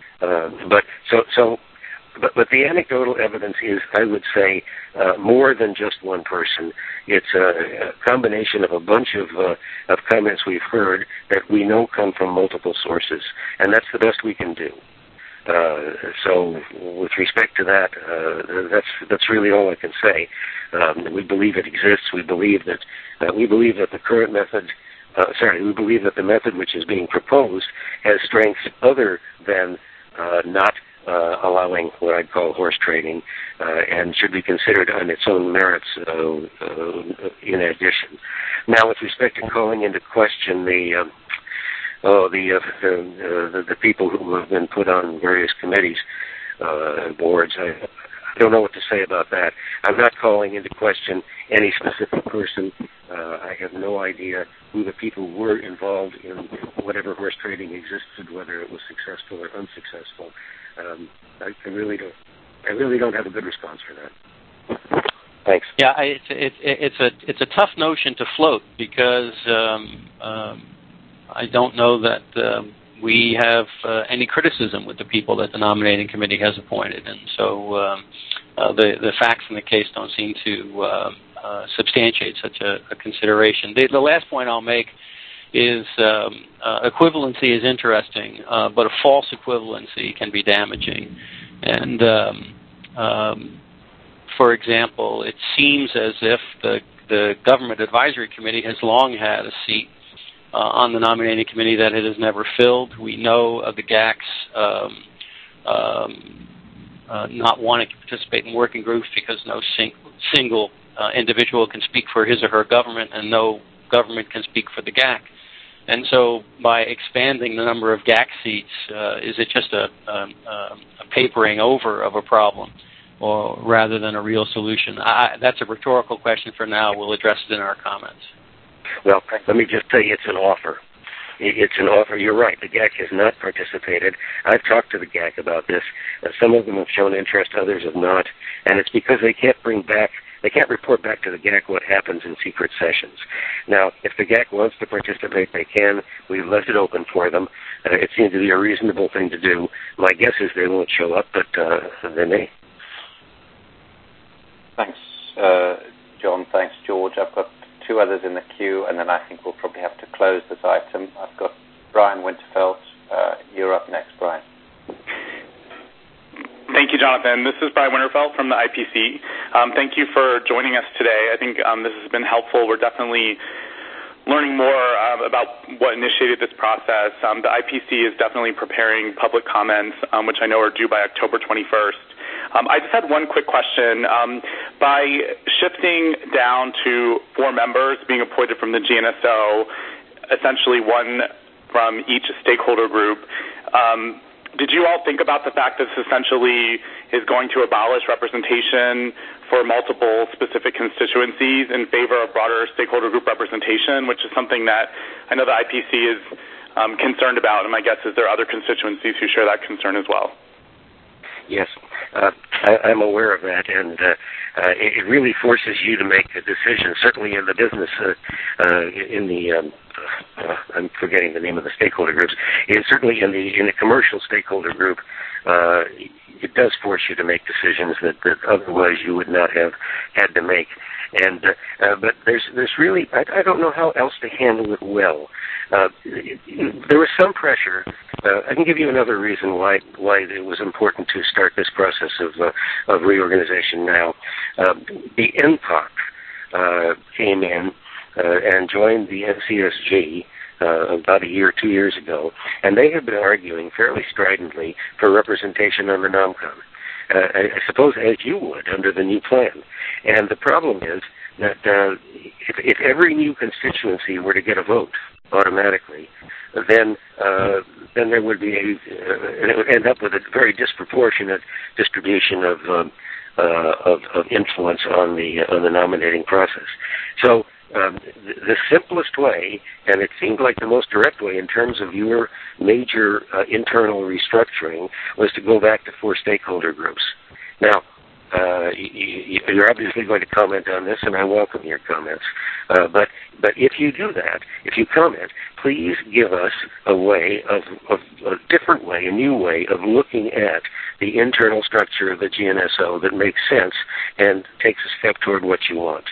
But the anecdotal evidence is, I would say, more than just one person. It's a combination of a bunch of comments we've heard that we know come from multiple sources, and that's the best we can do. So, with respect to that, that's really all I can say. We believe it exists. We believe that the current method. We believe that the method which is being proposed has strengths other than not allowing what I'd call horse trading, and should be considered on its own merits in addition. Now, with respect to calling into question the people who have been put on various committees and boards, I don't know what to say about that. I'm not calling into question any specific person. I have no idea who the people were involved in whatever horse trading existed, whether it was successful or unsuccessful. I really don't have a good response for that. Thanks. Yeah, it's a tough notion to float, because I don't know that we have any criticism with the people that the nominating committee has appointed, and so the facts in the case don't seem to substantiate such a consideration. The last point I'll make is equivalency is interesting, but a false equivalency can be damaging. And for example, it seems as if the Government Advisory Committee has long had a seat on the nominating committee that it has never filled. We know of the GACs not wanting to participate in working groups because no single individual can speak for his or her government, and no government can speak for the GAC. And so by expanding the number of GAC seats, is it just a papering over of a problem, or rather than a real solution? That's a rhetorical question for now. We'll address it in our comments. Well, let me just tell you, it's an offer. It's an offer. You're right. The GAC has not participated. I've talked to the GAC about this. Some of them have shown interest, others have not. And it's because they can't report back to the GAC what happens in secret sessions. Now, if the GAC wants to participate, they can. We've left it open for them. It seems to be a reasonable thing to do. My guess is they won't show up, but they may. Thanks, John. Thanks, George. I've got two others in the queue, and then I think we'll probably have to close this item. I've got Brian Winterfeld. You're up next, Brian. Thank you, Jonathan. This is Brian Winterfeld from the IPC. Thank you for joining us today. I think this has been helpful. We're definitely learning more about what initiated this process. The IPC is definitely preparing public comments, which I know are due by October 21st. I just had one quick question. By shifting down to 4 members being appointed from the GNSO, essentially one from each stakeholder group, did you all think about the fact that this essentially is going to abolish representation for multiple specific constituencies in favor of broader stakeholder group representation, which is something that I know the IPC is concerned about, and my guess is there are other constituencies who share that concern as well? Yes, I'm aware of that, and it really forces you to make a decision, certainly in the business, I'm forgetting the name of the stakeholder groups, certainly in the commercial stakeholder group, it does force you to make decisions that otherwise you would not have had to make. And but there's really, I don't know how else to handle it well. There was some pressure. I can give you another reason why it was important to start this process of reorganization now. The NPOC came in and joined the NCSG about 2 years ago, and they have been arguing fairly stridently for representation on the NOMCOM. I suppose as you would under the new plan. And the problem is that if every new constituency were to get a vote automatically, then there would be it would end up with a very disproportionate distribution of influence on the nominating process. So the simplest way, and it seemed like the most direct way in terms of your major internal restructuring, was to go back to 4 stakeholder groups. Now, you're obviously going to comment on this, and I welcome your comments. But if you do that, if you comment, please give us a different way, a new way of looking at the internal structure of the GNSO that makes sense and takes a step toward what you want.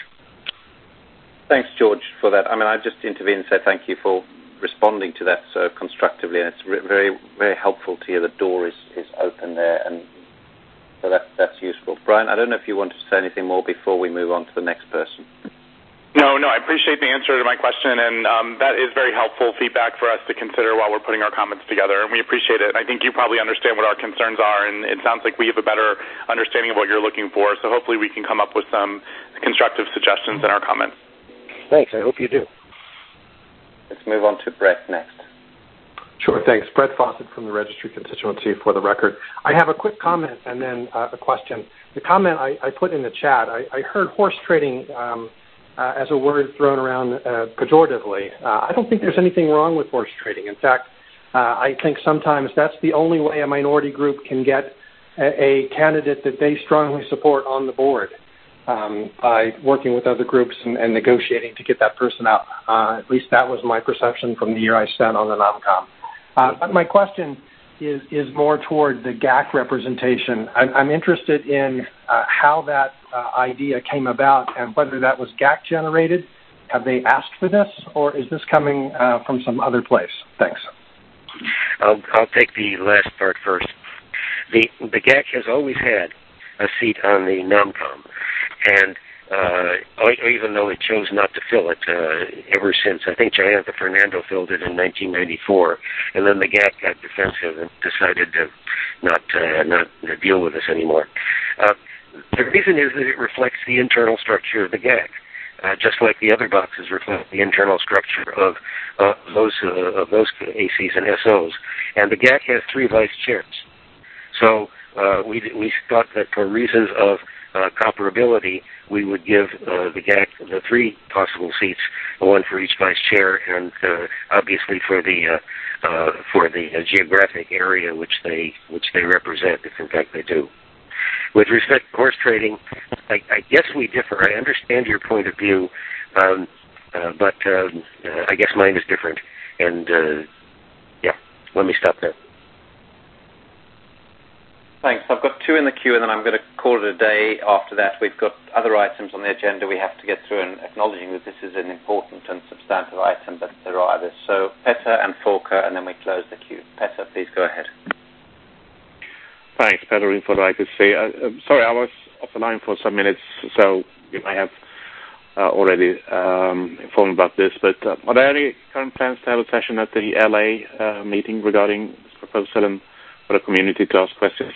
Thanks, George, for that. I mean, I just intervene and say thank you for responding to that so constructively, and it's very, very helpful to hear the door is open there, and so that's useful. Brian, I don't know if you want to say anything more before we move on to the next person. No, I appreciate the answer to my question, and that is very helpful feedback for us to consider while we're putting our comments together, and we appreciate it. I think you probably understand what our concerns are, and it sounds like we have a better understanding of what you're looking for, so hopefully we can come up with some constructive suggestions in our comments. Thanks. I hope you do. Let's move on to Brett next. Sure, thanks. Brett Fawcett from the Registry constituency for the record. I have a quick comment and then a question. The comment I put in the chat, I heard horse trading as a word thrown around pejoratively. I don't think there's anything wrong with horse trading. In fact, I think sometimes that's the only way a minority group can get a candidate that they strongly support on the board. By working with other groups and negotiating to get that person out. At least that was my perception from the year I spent on the NOMCOM. But my question is more toward the GAC representation. I'm interested in how that idea came about and whether that was GAC generated. Have they asked for this, or is this coming from some other place? Thanks. I'll take the last part first. The GAC has always had a seat on the NOMCOM. And even though it chose not to fill it ever since, I think Jayantha Fernando filled it in 1994, and then the GAC got defensive and decided to not deal with us anymore. The reason is that it reflects the internal structure of the GAC. just like the other boxes reflect the internal structure of those ACs and SOs. And the GAC has 3 vice chairs. So we thought that for reasons of comparability, we would give the GAC the 3 possible seats, 1 for each vice chair, and obviously for the geographic area which they represent, if in fact they do. With respect to horse trading, I guess we differ. I understand your point of view, but I guess mine is different. And let me stop there. Thanks. I've got 2 in the queue, and then I'm going to call it a day. After that, we've got other items on the agenda we have to get through, and acknowledging that this is an important and substantive item, but there are others. So Petter and Volker, and then we close the queue. Petter, please go ahead. Thanks, Petter, for the IPC. Sorry, I was off the line for some minutes, so you might have already informed about this, but are there any current plans to have a session at the LA meeting regarding this proposal and for the community to ask questions?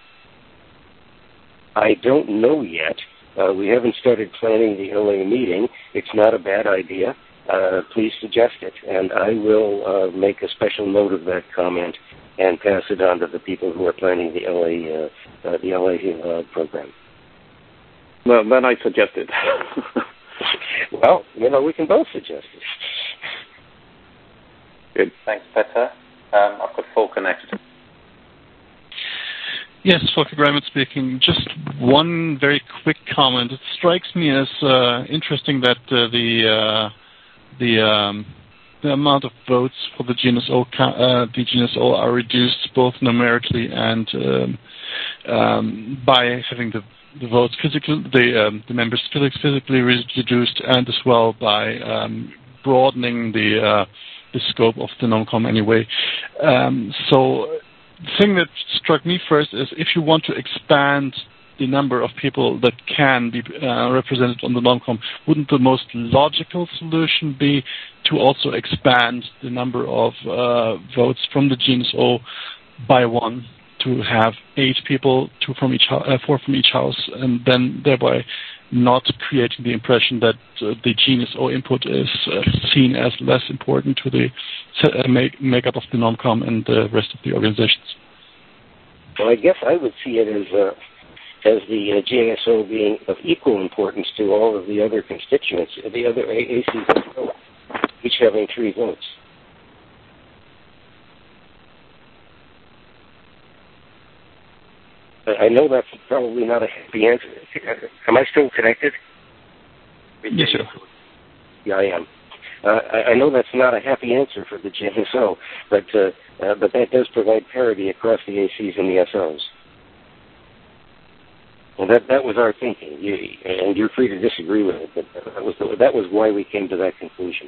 I don't know yet. We haven't started planning the LA meeting. It's not a bad idea. Please suggest it, and I will make a special note of that comment and pass it on to the people who are planning the LA program. Well, then I suggest it. Well, we can both suggest it. Good. Thanks, Petter. I've got Volker next. Yes, Volker Greimann speaking. Just one very quick comment. It strikes me as interesting that the amount of votes for the GNSO are reduced both numerically and by having the votes the members physically reduced, and as well by broadening the scope of the non-com anyway. So the thing that struck me first is if you want to expand the number of people that can be represented on the non-com, wouldn't the most logical solution be to also expand the number of votes from the GNSO by 1 to have 8 people, 4 from each house, and then thereby not creating the impression that the GNSO input is seen as less important to the makeup of the non-com and the rest of the organizations? Well, I guess I would see it as the GNSO being of equal importance to all of the other constituents, the other ACs as well, each having 3 votes. I know that's probably not a happy answer. Am I still connected? Yes, sir. Yeah, I am. I know that's not a happy answer for the GNSO, but that does provide parity across the ACs and the SOs. Well, that was our thinking, and you're free to disagree with it, but that was why we came to that conclusion.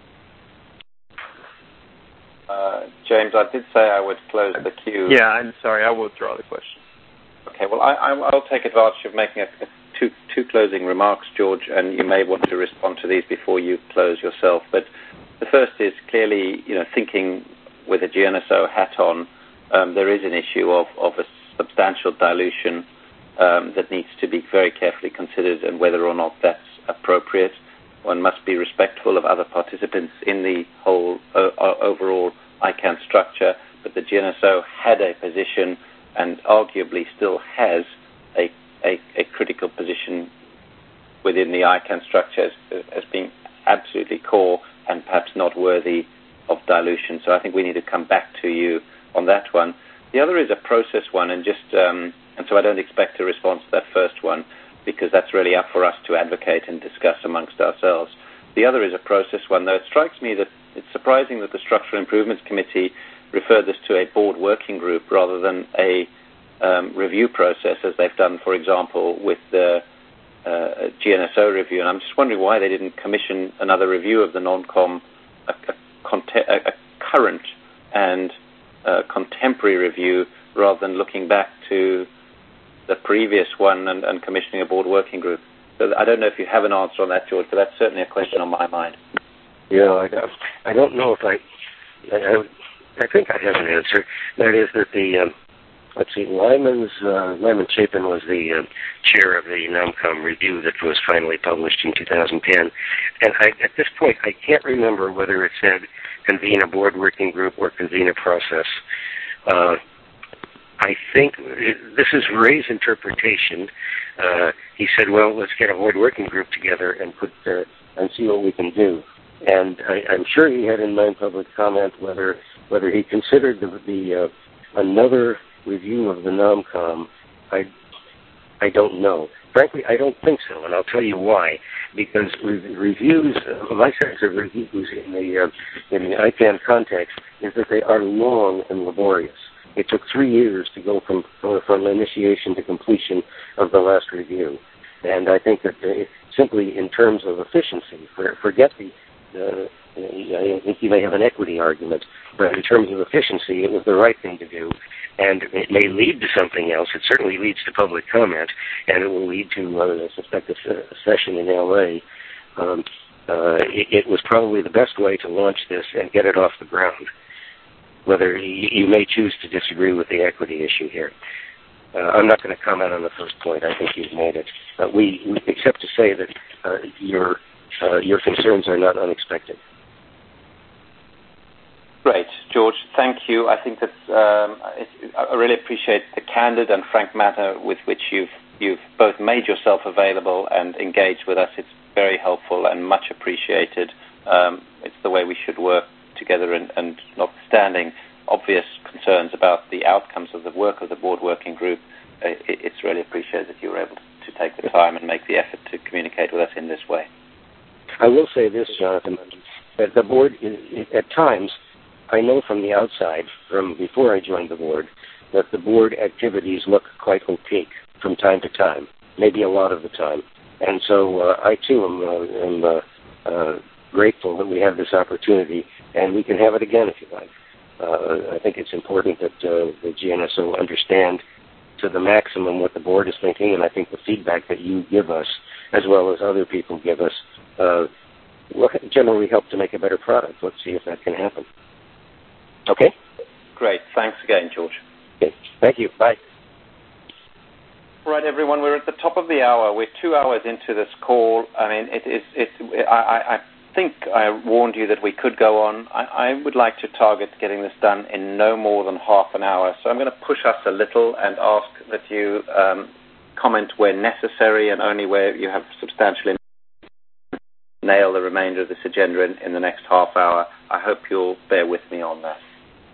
James, I did say I would close the queue. Yeah, I'm sorry. I will withdraw the question. Okay, well, I'll take advantage of making two closing remarks, George, and you may want to respond to these before you close yourself. But the first is clearly, thinking with a GNSO hat on, there is an issue of a substantial dilution that needs to be very carefully considered, and whether or not that's appropriate. One must be respectful of other participants in the whole overall ICANN structure, but the GNSO had a position and arguably still has a critical position within the ICANN structure as being absolutely core and perhaps not worthy of dilution. So I think we need to come back to you on that one. The other is a process one, and so I don't expect a response to that first one, because that's really up for us to advocate and discuss amongst ourselves. The other is a process one, though it strikes me that it's surprising that the Structural Improvements Committee referred this to a board working group rather than a review process, as they've done, for example, with the GNSO review. And I'm just wondering why they didn't commission another review of the non-com, a current and contemporary review, rather than looking back to the previous one and commissioning a board working group. So I don't know if you have an answer on that, George, but that's certainly a question on my mind. Yeah, I don't know if I think I have an answer. That is that let's see, Lyman Chapin was the chair of the NOMCOM review that was finally published in 2010. And at this point, I can't remember whether it said convene a board working group or convene a process. I think this is Ray's interpretation. He said, well, let's get a board working group together and see what we can do. And I'm sure he had in mind public comment whether he considered the another review of the NOMCOM. I don't know. Frankly, I don't think so, and I'll tell you why. Because reviews, my sense of reviews in the ICANN context is that they are long and laborious. It took 3 years to go from initiation to completion of the last review. And I think that simply in terms of efficiency, forget I think you may have an equity argument, but in terms of efficiency, it was the right thing to do. And it may lead to something else. It certainly leads to public comment, and it will lead to, I suspect, a session in L.A. It was probably the best way to launch this and get it off the ground. Whether you may choose to disagree with the equity issue here. I'm not going to comment on the first point. I think you've made it. We except to say that your concerns are not unexpected. Great, George. Thank you. I think that I really appreciate the candid and frank manner with which you've both made yourself available and engaged with us. It's very helpful and much appreciated. It's the way we should work together, and notwithstanding obvious concerns about the outcomes of the work of the board working group, it's really appreciated that you were able to take the time and make the effort to communicate with us in this way. I will say this, Jonathan, that the board, at times, I know from the outside, from before I joined the board, that the board activities look quite opaque from time to time, maybe a lot of the time. And so I, too, am grateful that we have this opportunity, and we can have it again if you like. I think it's important that the GNSO understand to the maximum what the board is thinking, and I think the feedback that you give us, as well as other people give us, will generally help to make a better product. Let's see if that can happen. Okay? Great. Thanks again, George. Okay. Thank you. Bye. All right, everyone. We're at the top of the hour. We're 2 hours into this call. I mean, I think I warned you that we could go on. I would like to target getting this done in no more than half an hour. So I'm going to push us a little and ask that you comment where necessary and only where you have substantial nail the remainder of this agenda in the next half hour. I hope you'll bear with me on that.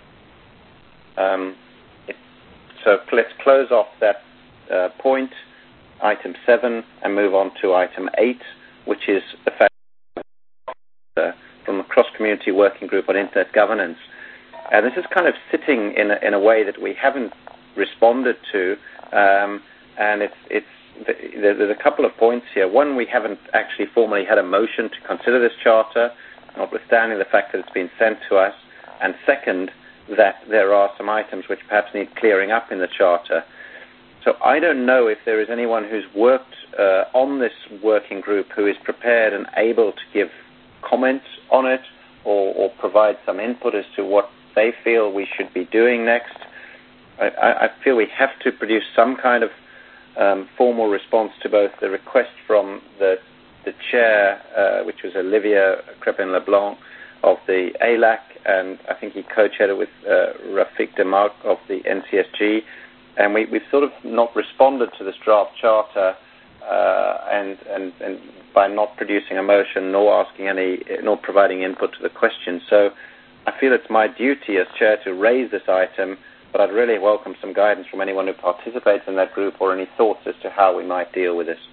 So let's close off that point, item 7, and move on to item 8, which is the fact from the Cross-Community Working Group on Internet Governance. And this is kind of sitting in a way that we haven't responded to, and there's a couple of points here. One, we haven't actually formally had a motion to consider this charter, notwithstanding the fact that it's been sent to us. And second, that there are some items which perhaps need clearing up in the charter. So I don't know if there is anyone who's worked on this working group who is prepared and able to give comments on it or provide some input as to what they feel we should be doing next. I feel we have to produce some kind of formal response to both the request from the chair, which was Olivier Crepin-Leblanc of the ALAC, and I think he co-chaired it with Rafik Demarque of the NCSG. And we've sort of not responded to this draft charter, and by not producing a motion, nor providing input to the question. So I feel it's my duty as chair to raise this item, but I'd really welcome some guidance from anyone who participates in that group or any thoughts as to how we might deal with this.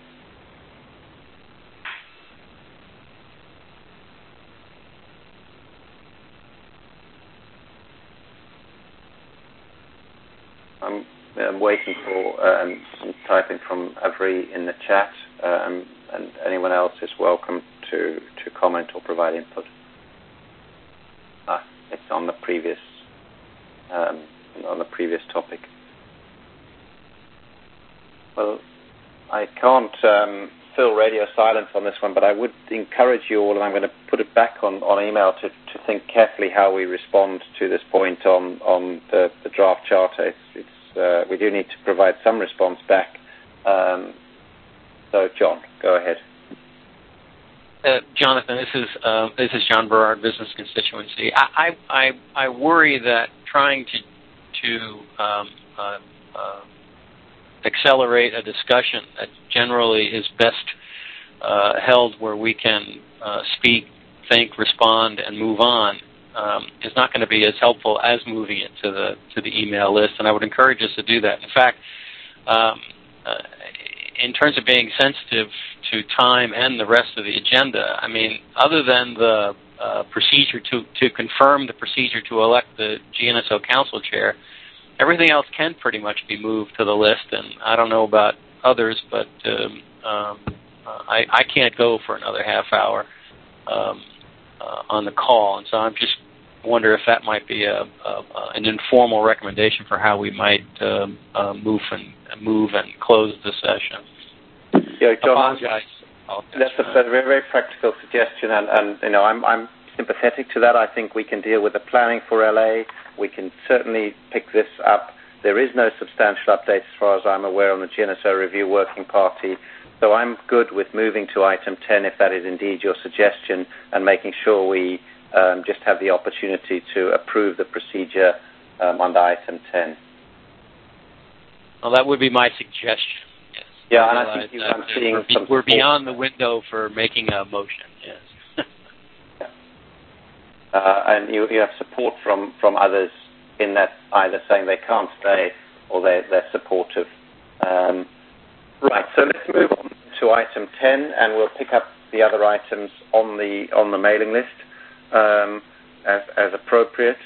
I'm waiting for some typing from Avery in the chat, and anyone else is welcome to comment or provide input. It's on the previous topic. Well, I can't fill radio silence on this one, but I would encourage you all, and I'm going to put it back on email to think carefully how we respond to this point on the draft charter. It's we do need to provide some response back. So, John, go ahead. Jonathan, this is John Berard, Business Constituency. I worry that trying to accelerate a discussion that generally is best held where we can speak, think, respond, and move on is not going to be as helpful as moving it to the email list, and I would encourage us to do that. In fact, in terms of being sensitive to time and the rest of the agenda, I mean, other than the procedure to confirm the procedure to elect the GNSO Council Chair, everything else can pretty much be moved to the list, and I don't know about others, but I can't go for another half hour on the call, and so I'm just wonder if that might be an informal recommendation for how we might move and close the session. Yeah, John, that's a very, very practical suggestion, and you know, I'm sympathetic to that. I think we can deal with the planning for LA. We can certainly pick this up. There is no substantial update as far as I'm aware on the GNSO Review Working Party. So I'm good with moving to item 10 if that is indeed your suggestion, and making sure we just have the opportunity to approve the procedure under item 10. Well, that would be my suggestion. Yes. Yeah, and I think I'm seeing some. We're beyond the window for making a motion. Yes. And you have support from others in that, either saying they can't stay or they're supportive. Right, so let's move on to item 10, and we'll pick up the other items on the mailing list as appropriate.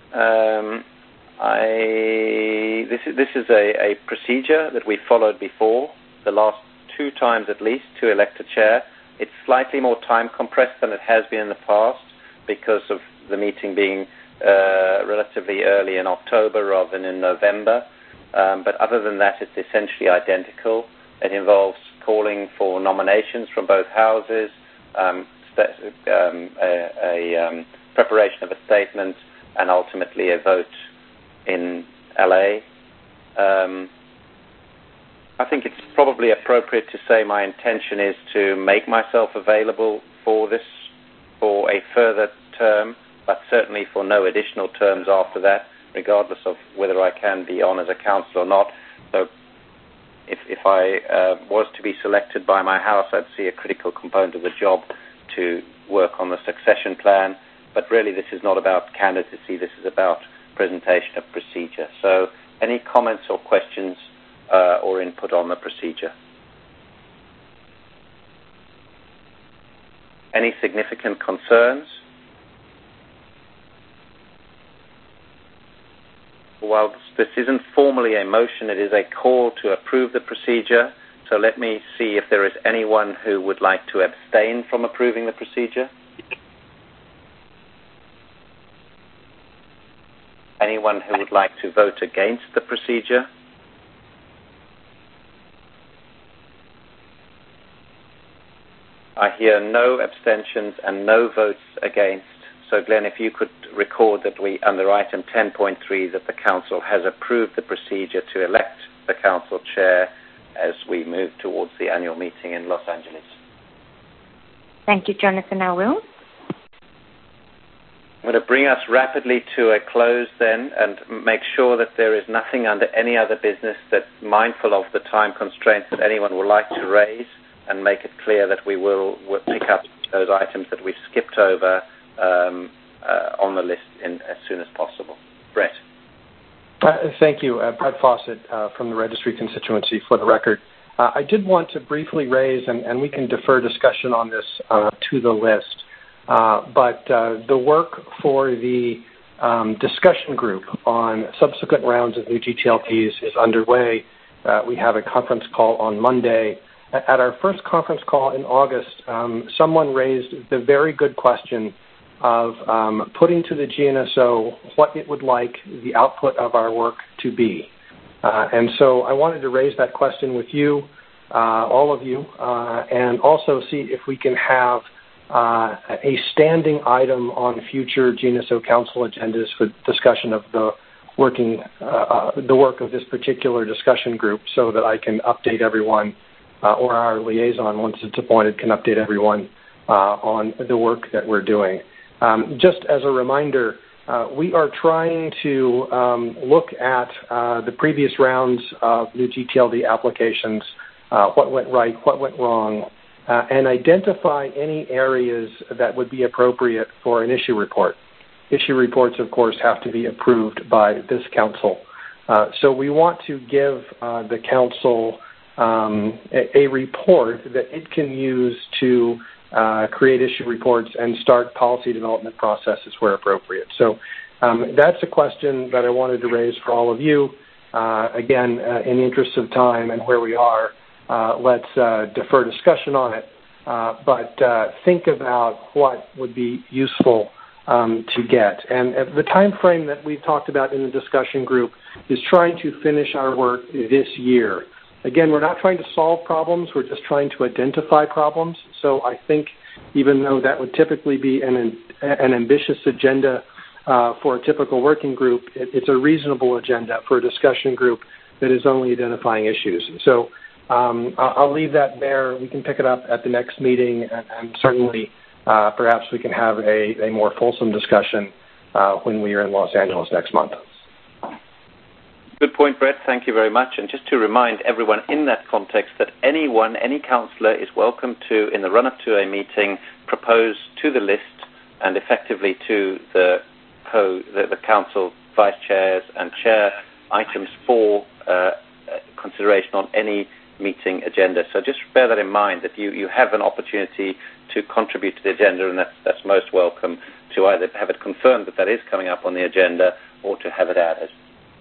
This is a procedure that we followed before, the last 2 times at least, to elect a chair. It's slightly more time compressed than it has been in the past because of the meeting being relatively early in October rather than in November. But other than that, it's essentially identical. It involves calling for nominations from both houses, preparation of a statement, and ultimately a vote in LA. I think it's probably appropriate to say my intention is to make myself available for this for a further term, but certainly for no additional terms after that, regardless of whether I can be on as a councillor or not. So if I was to be selected by my house, I'd see a critical component of the job to work on the succession plan. But really, this is not about candidacy. This is about presentation of procedure. So any comments or questions or input on the procedure? Any significant concerns? While this isn't formally a motion, it is a call to approve the procedure. So let me see if there is anyone who would like to abstain from approving the procedure. Anyone who would like to vote against the procedure? I hear no abstentions and no votes against. So, Glenn, if you could record that we, under item 10.3, that the Council has approved the procedure to elect the Council Chair as we move towards the annual meeting in Los Angeles. Thank you, Jonathan. I will. I'm going to bring us rapidly to a close then and make sure that there is nothing under any other business that, mindful of the time constraints, that anyone would like to raise, and make it clear that we will pick up those items that we've skipped over on the list as soon as possible. Brett. Thank you. Brett Fawcett from the Registry Constituency, for the record. I did want to briefly raise, and we can defer discussion on this to the list, but the work for the discussion group on subsequent rounds of new GTLPs is underway. We have a conference call on Monday. At our first conference call in August, someone raised the very good question of putting to the GNSO what it would like the output of our work to be. And so I wanted to raise that question with you, all of you, and also see if we can have a standing item on future GNSO Council agendas for discussion of the the work of this particular discussion group so that I can update everyone, or our liaison, once it's appointed, can update everyone on the work that we're doing. Just as a reminder, we are trying to look at the previous rounds of new GTLD applications, what went right, what went wrong, and identify any areas that would be appropriate for an issue report. Issue reports, of course, have to be approved by this council. So we want to give the council a report that it can use to create issue reports and start policy development processes where appropriate. So that's a question that I wanted to raise for all of you. Again, in the interest of time and where we are, let's defer discussion on it, but think about what would be useful to get. And the time frame that we've talked about in the discussion group is trying to finish our work this year. Again, we're not trying to solve problems, we're just trying to identify problems. So I think even though that would typically be an ambitious agenda for a typical working group, it's a reasonable agenda for a discussion group that is only identifying issues. So I'll leave that there. We can pick it up at the next meeting, and certainly perhaps we can have a more fulsome discussion when we are in Los Angeles next month. Good point, Brett. Thank you very much. And just to remind everyone in that context that any councillor is welcome to, in the run-up to a meeting, propose to the list and effectively to the council vice chairs and chair items for consideration on any meeting agenda. So just bear that in mind, that you have an opportunity to contribute to the agenda, and that's most welcome, to either have it confirmed that is coming up on the agenda or to have it added.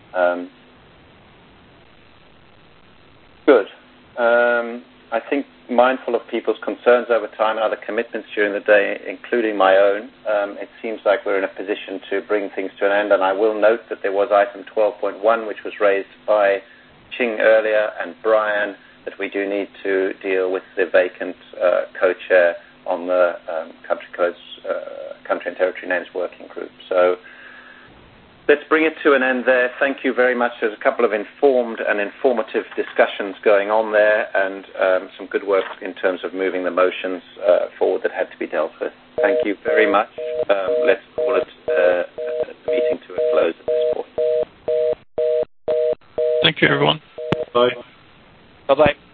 Good. I think, mindful of people's concerns over time and other commitments during the day, including my own, it seems like we're in a position to bring things to an end. And I will note that there was item 12.1, which was raised by Ching earlier and Brian, that we do need to deal with the vacant co-chair on the Country and Territory Names Working Group. So let's bring it to an end there. Thank you very much. There's a couple of informed and informative discussions going on there, and some good work in terms of moving the motions forward that had to be dealt with. Thank you very much. Let's call it the meeting to a close at this point. Thank you, everyone. Bye. Bye-bye.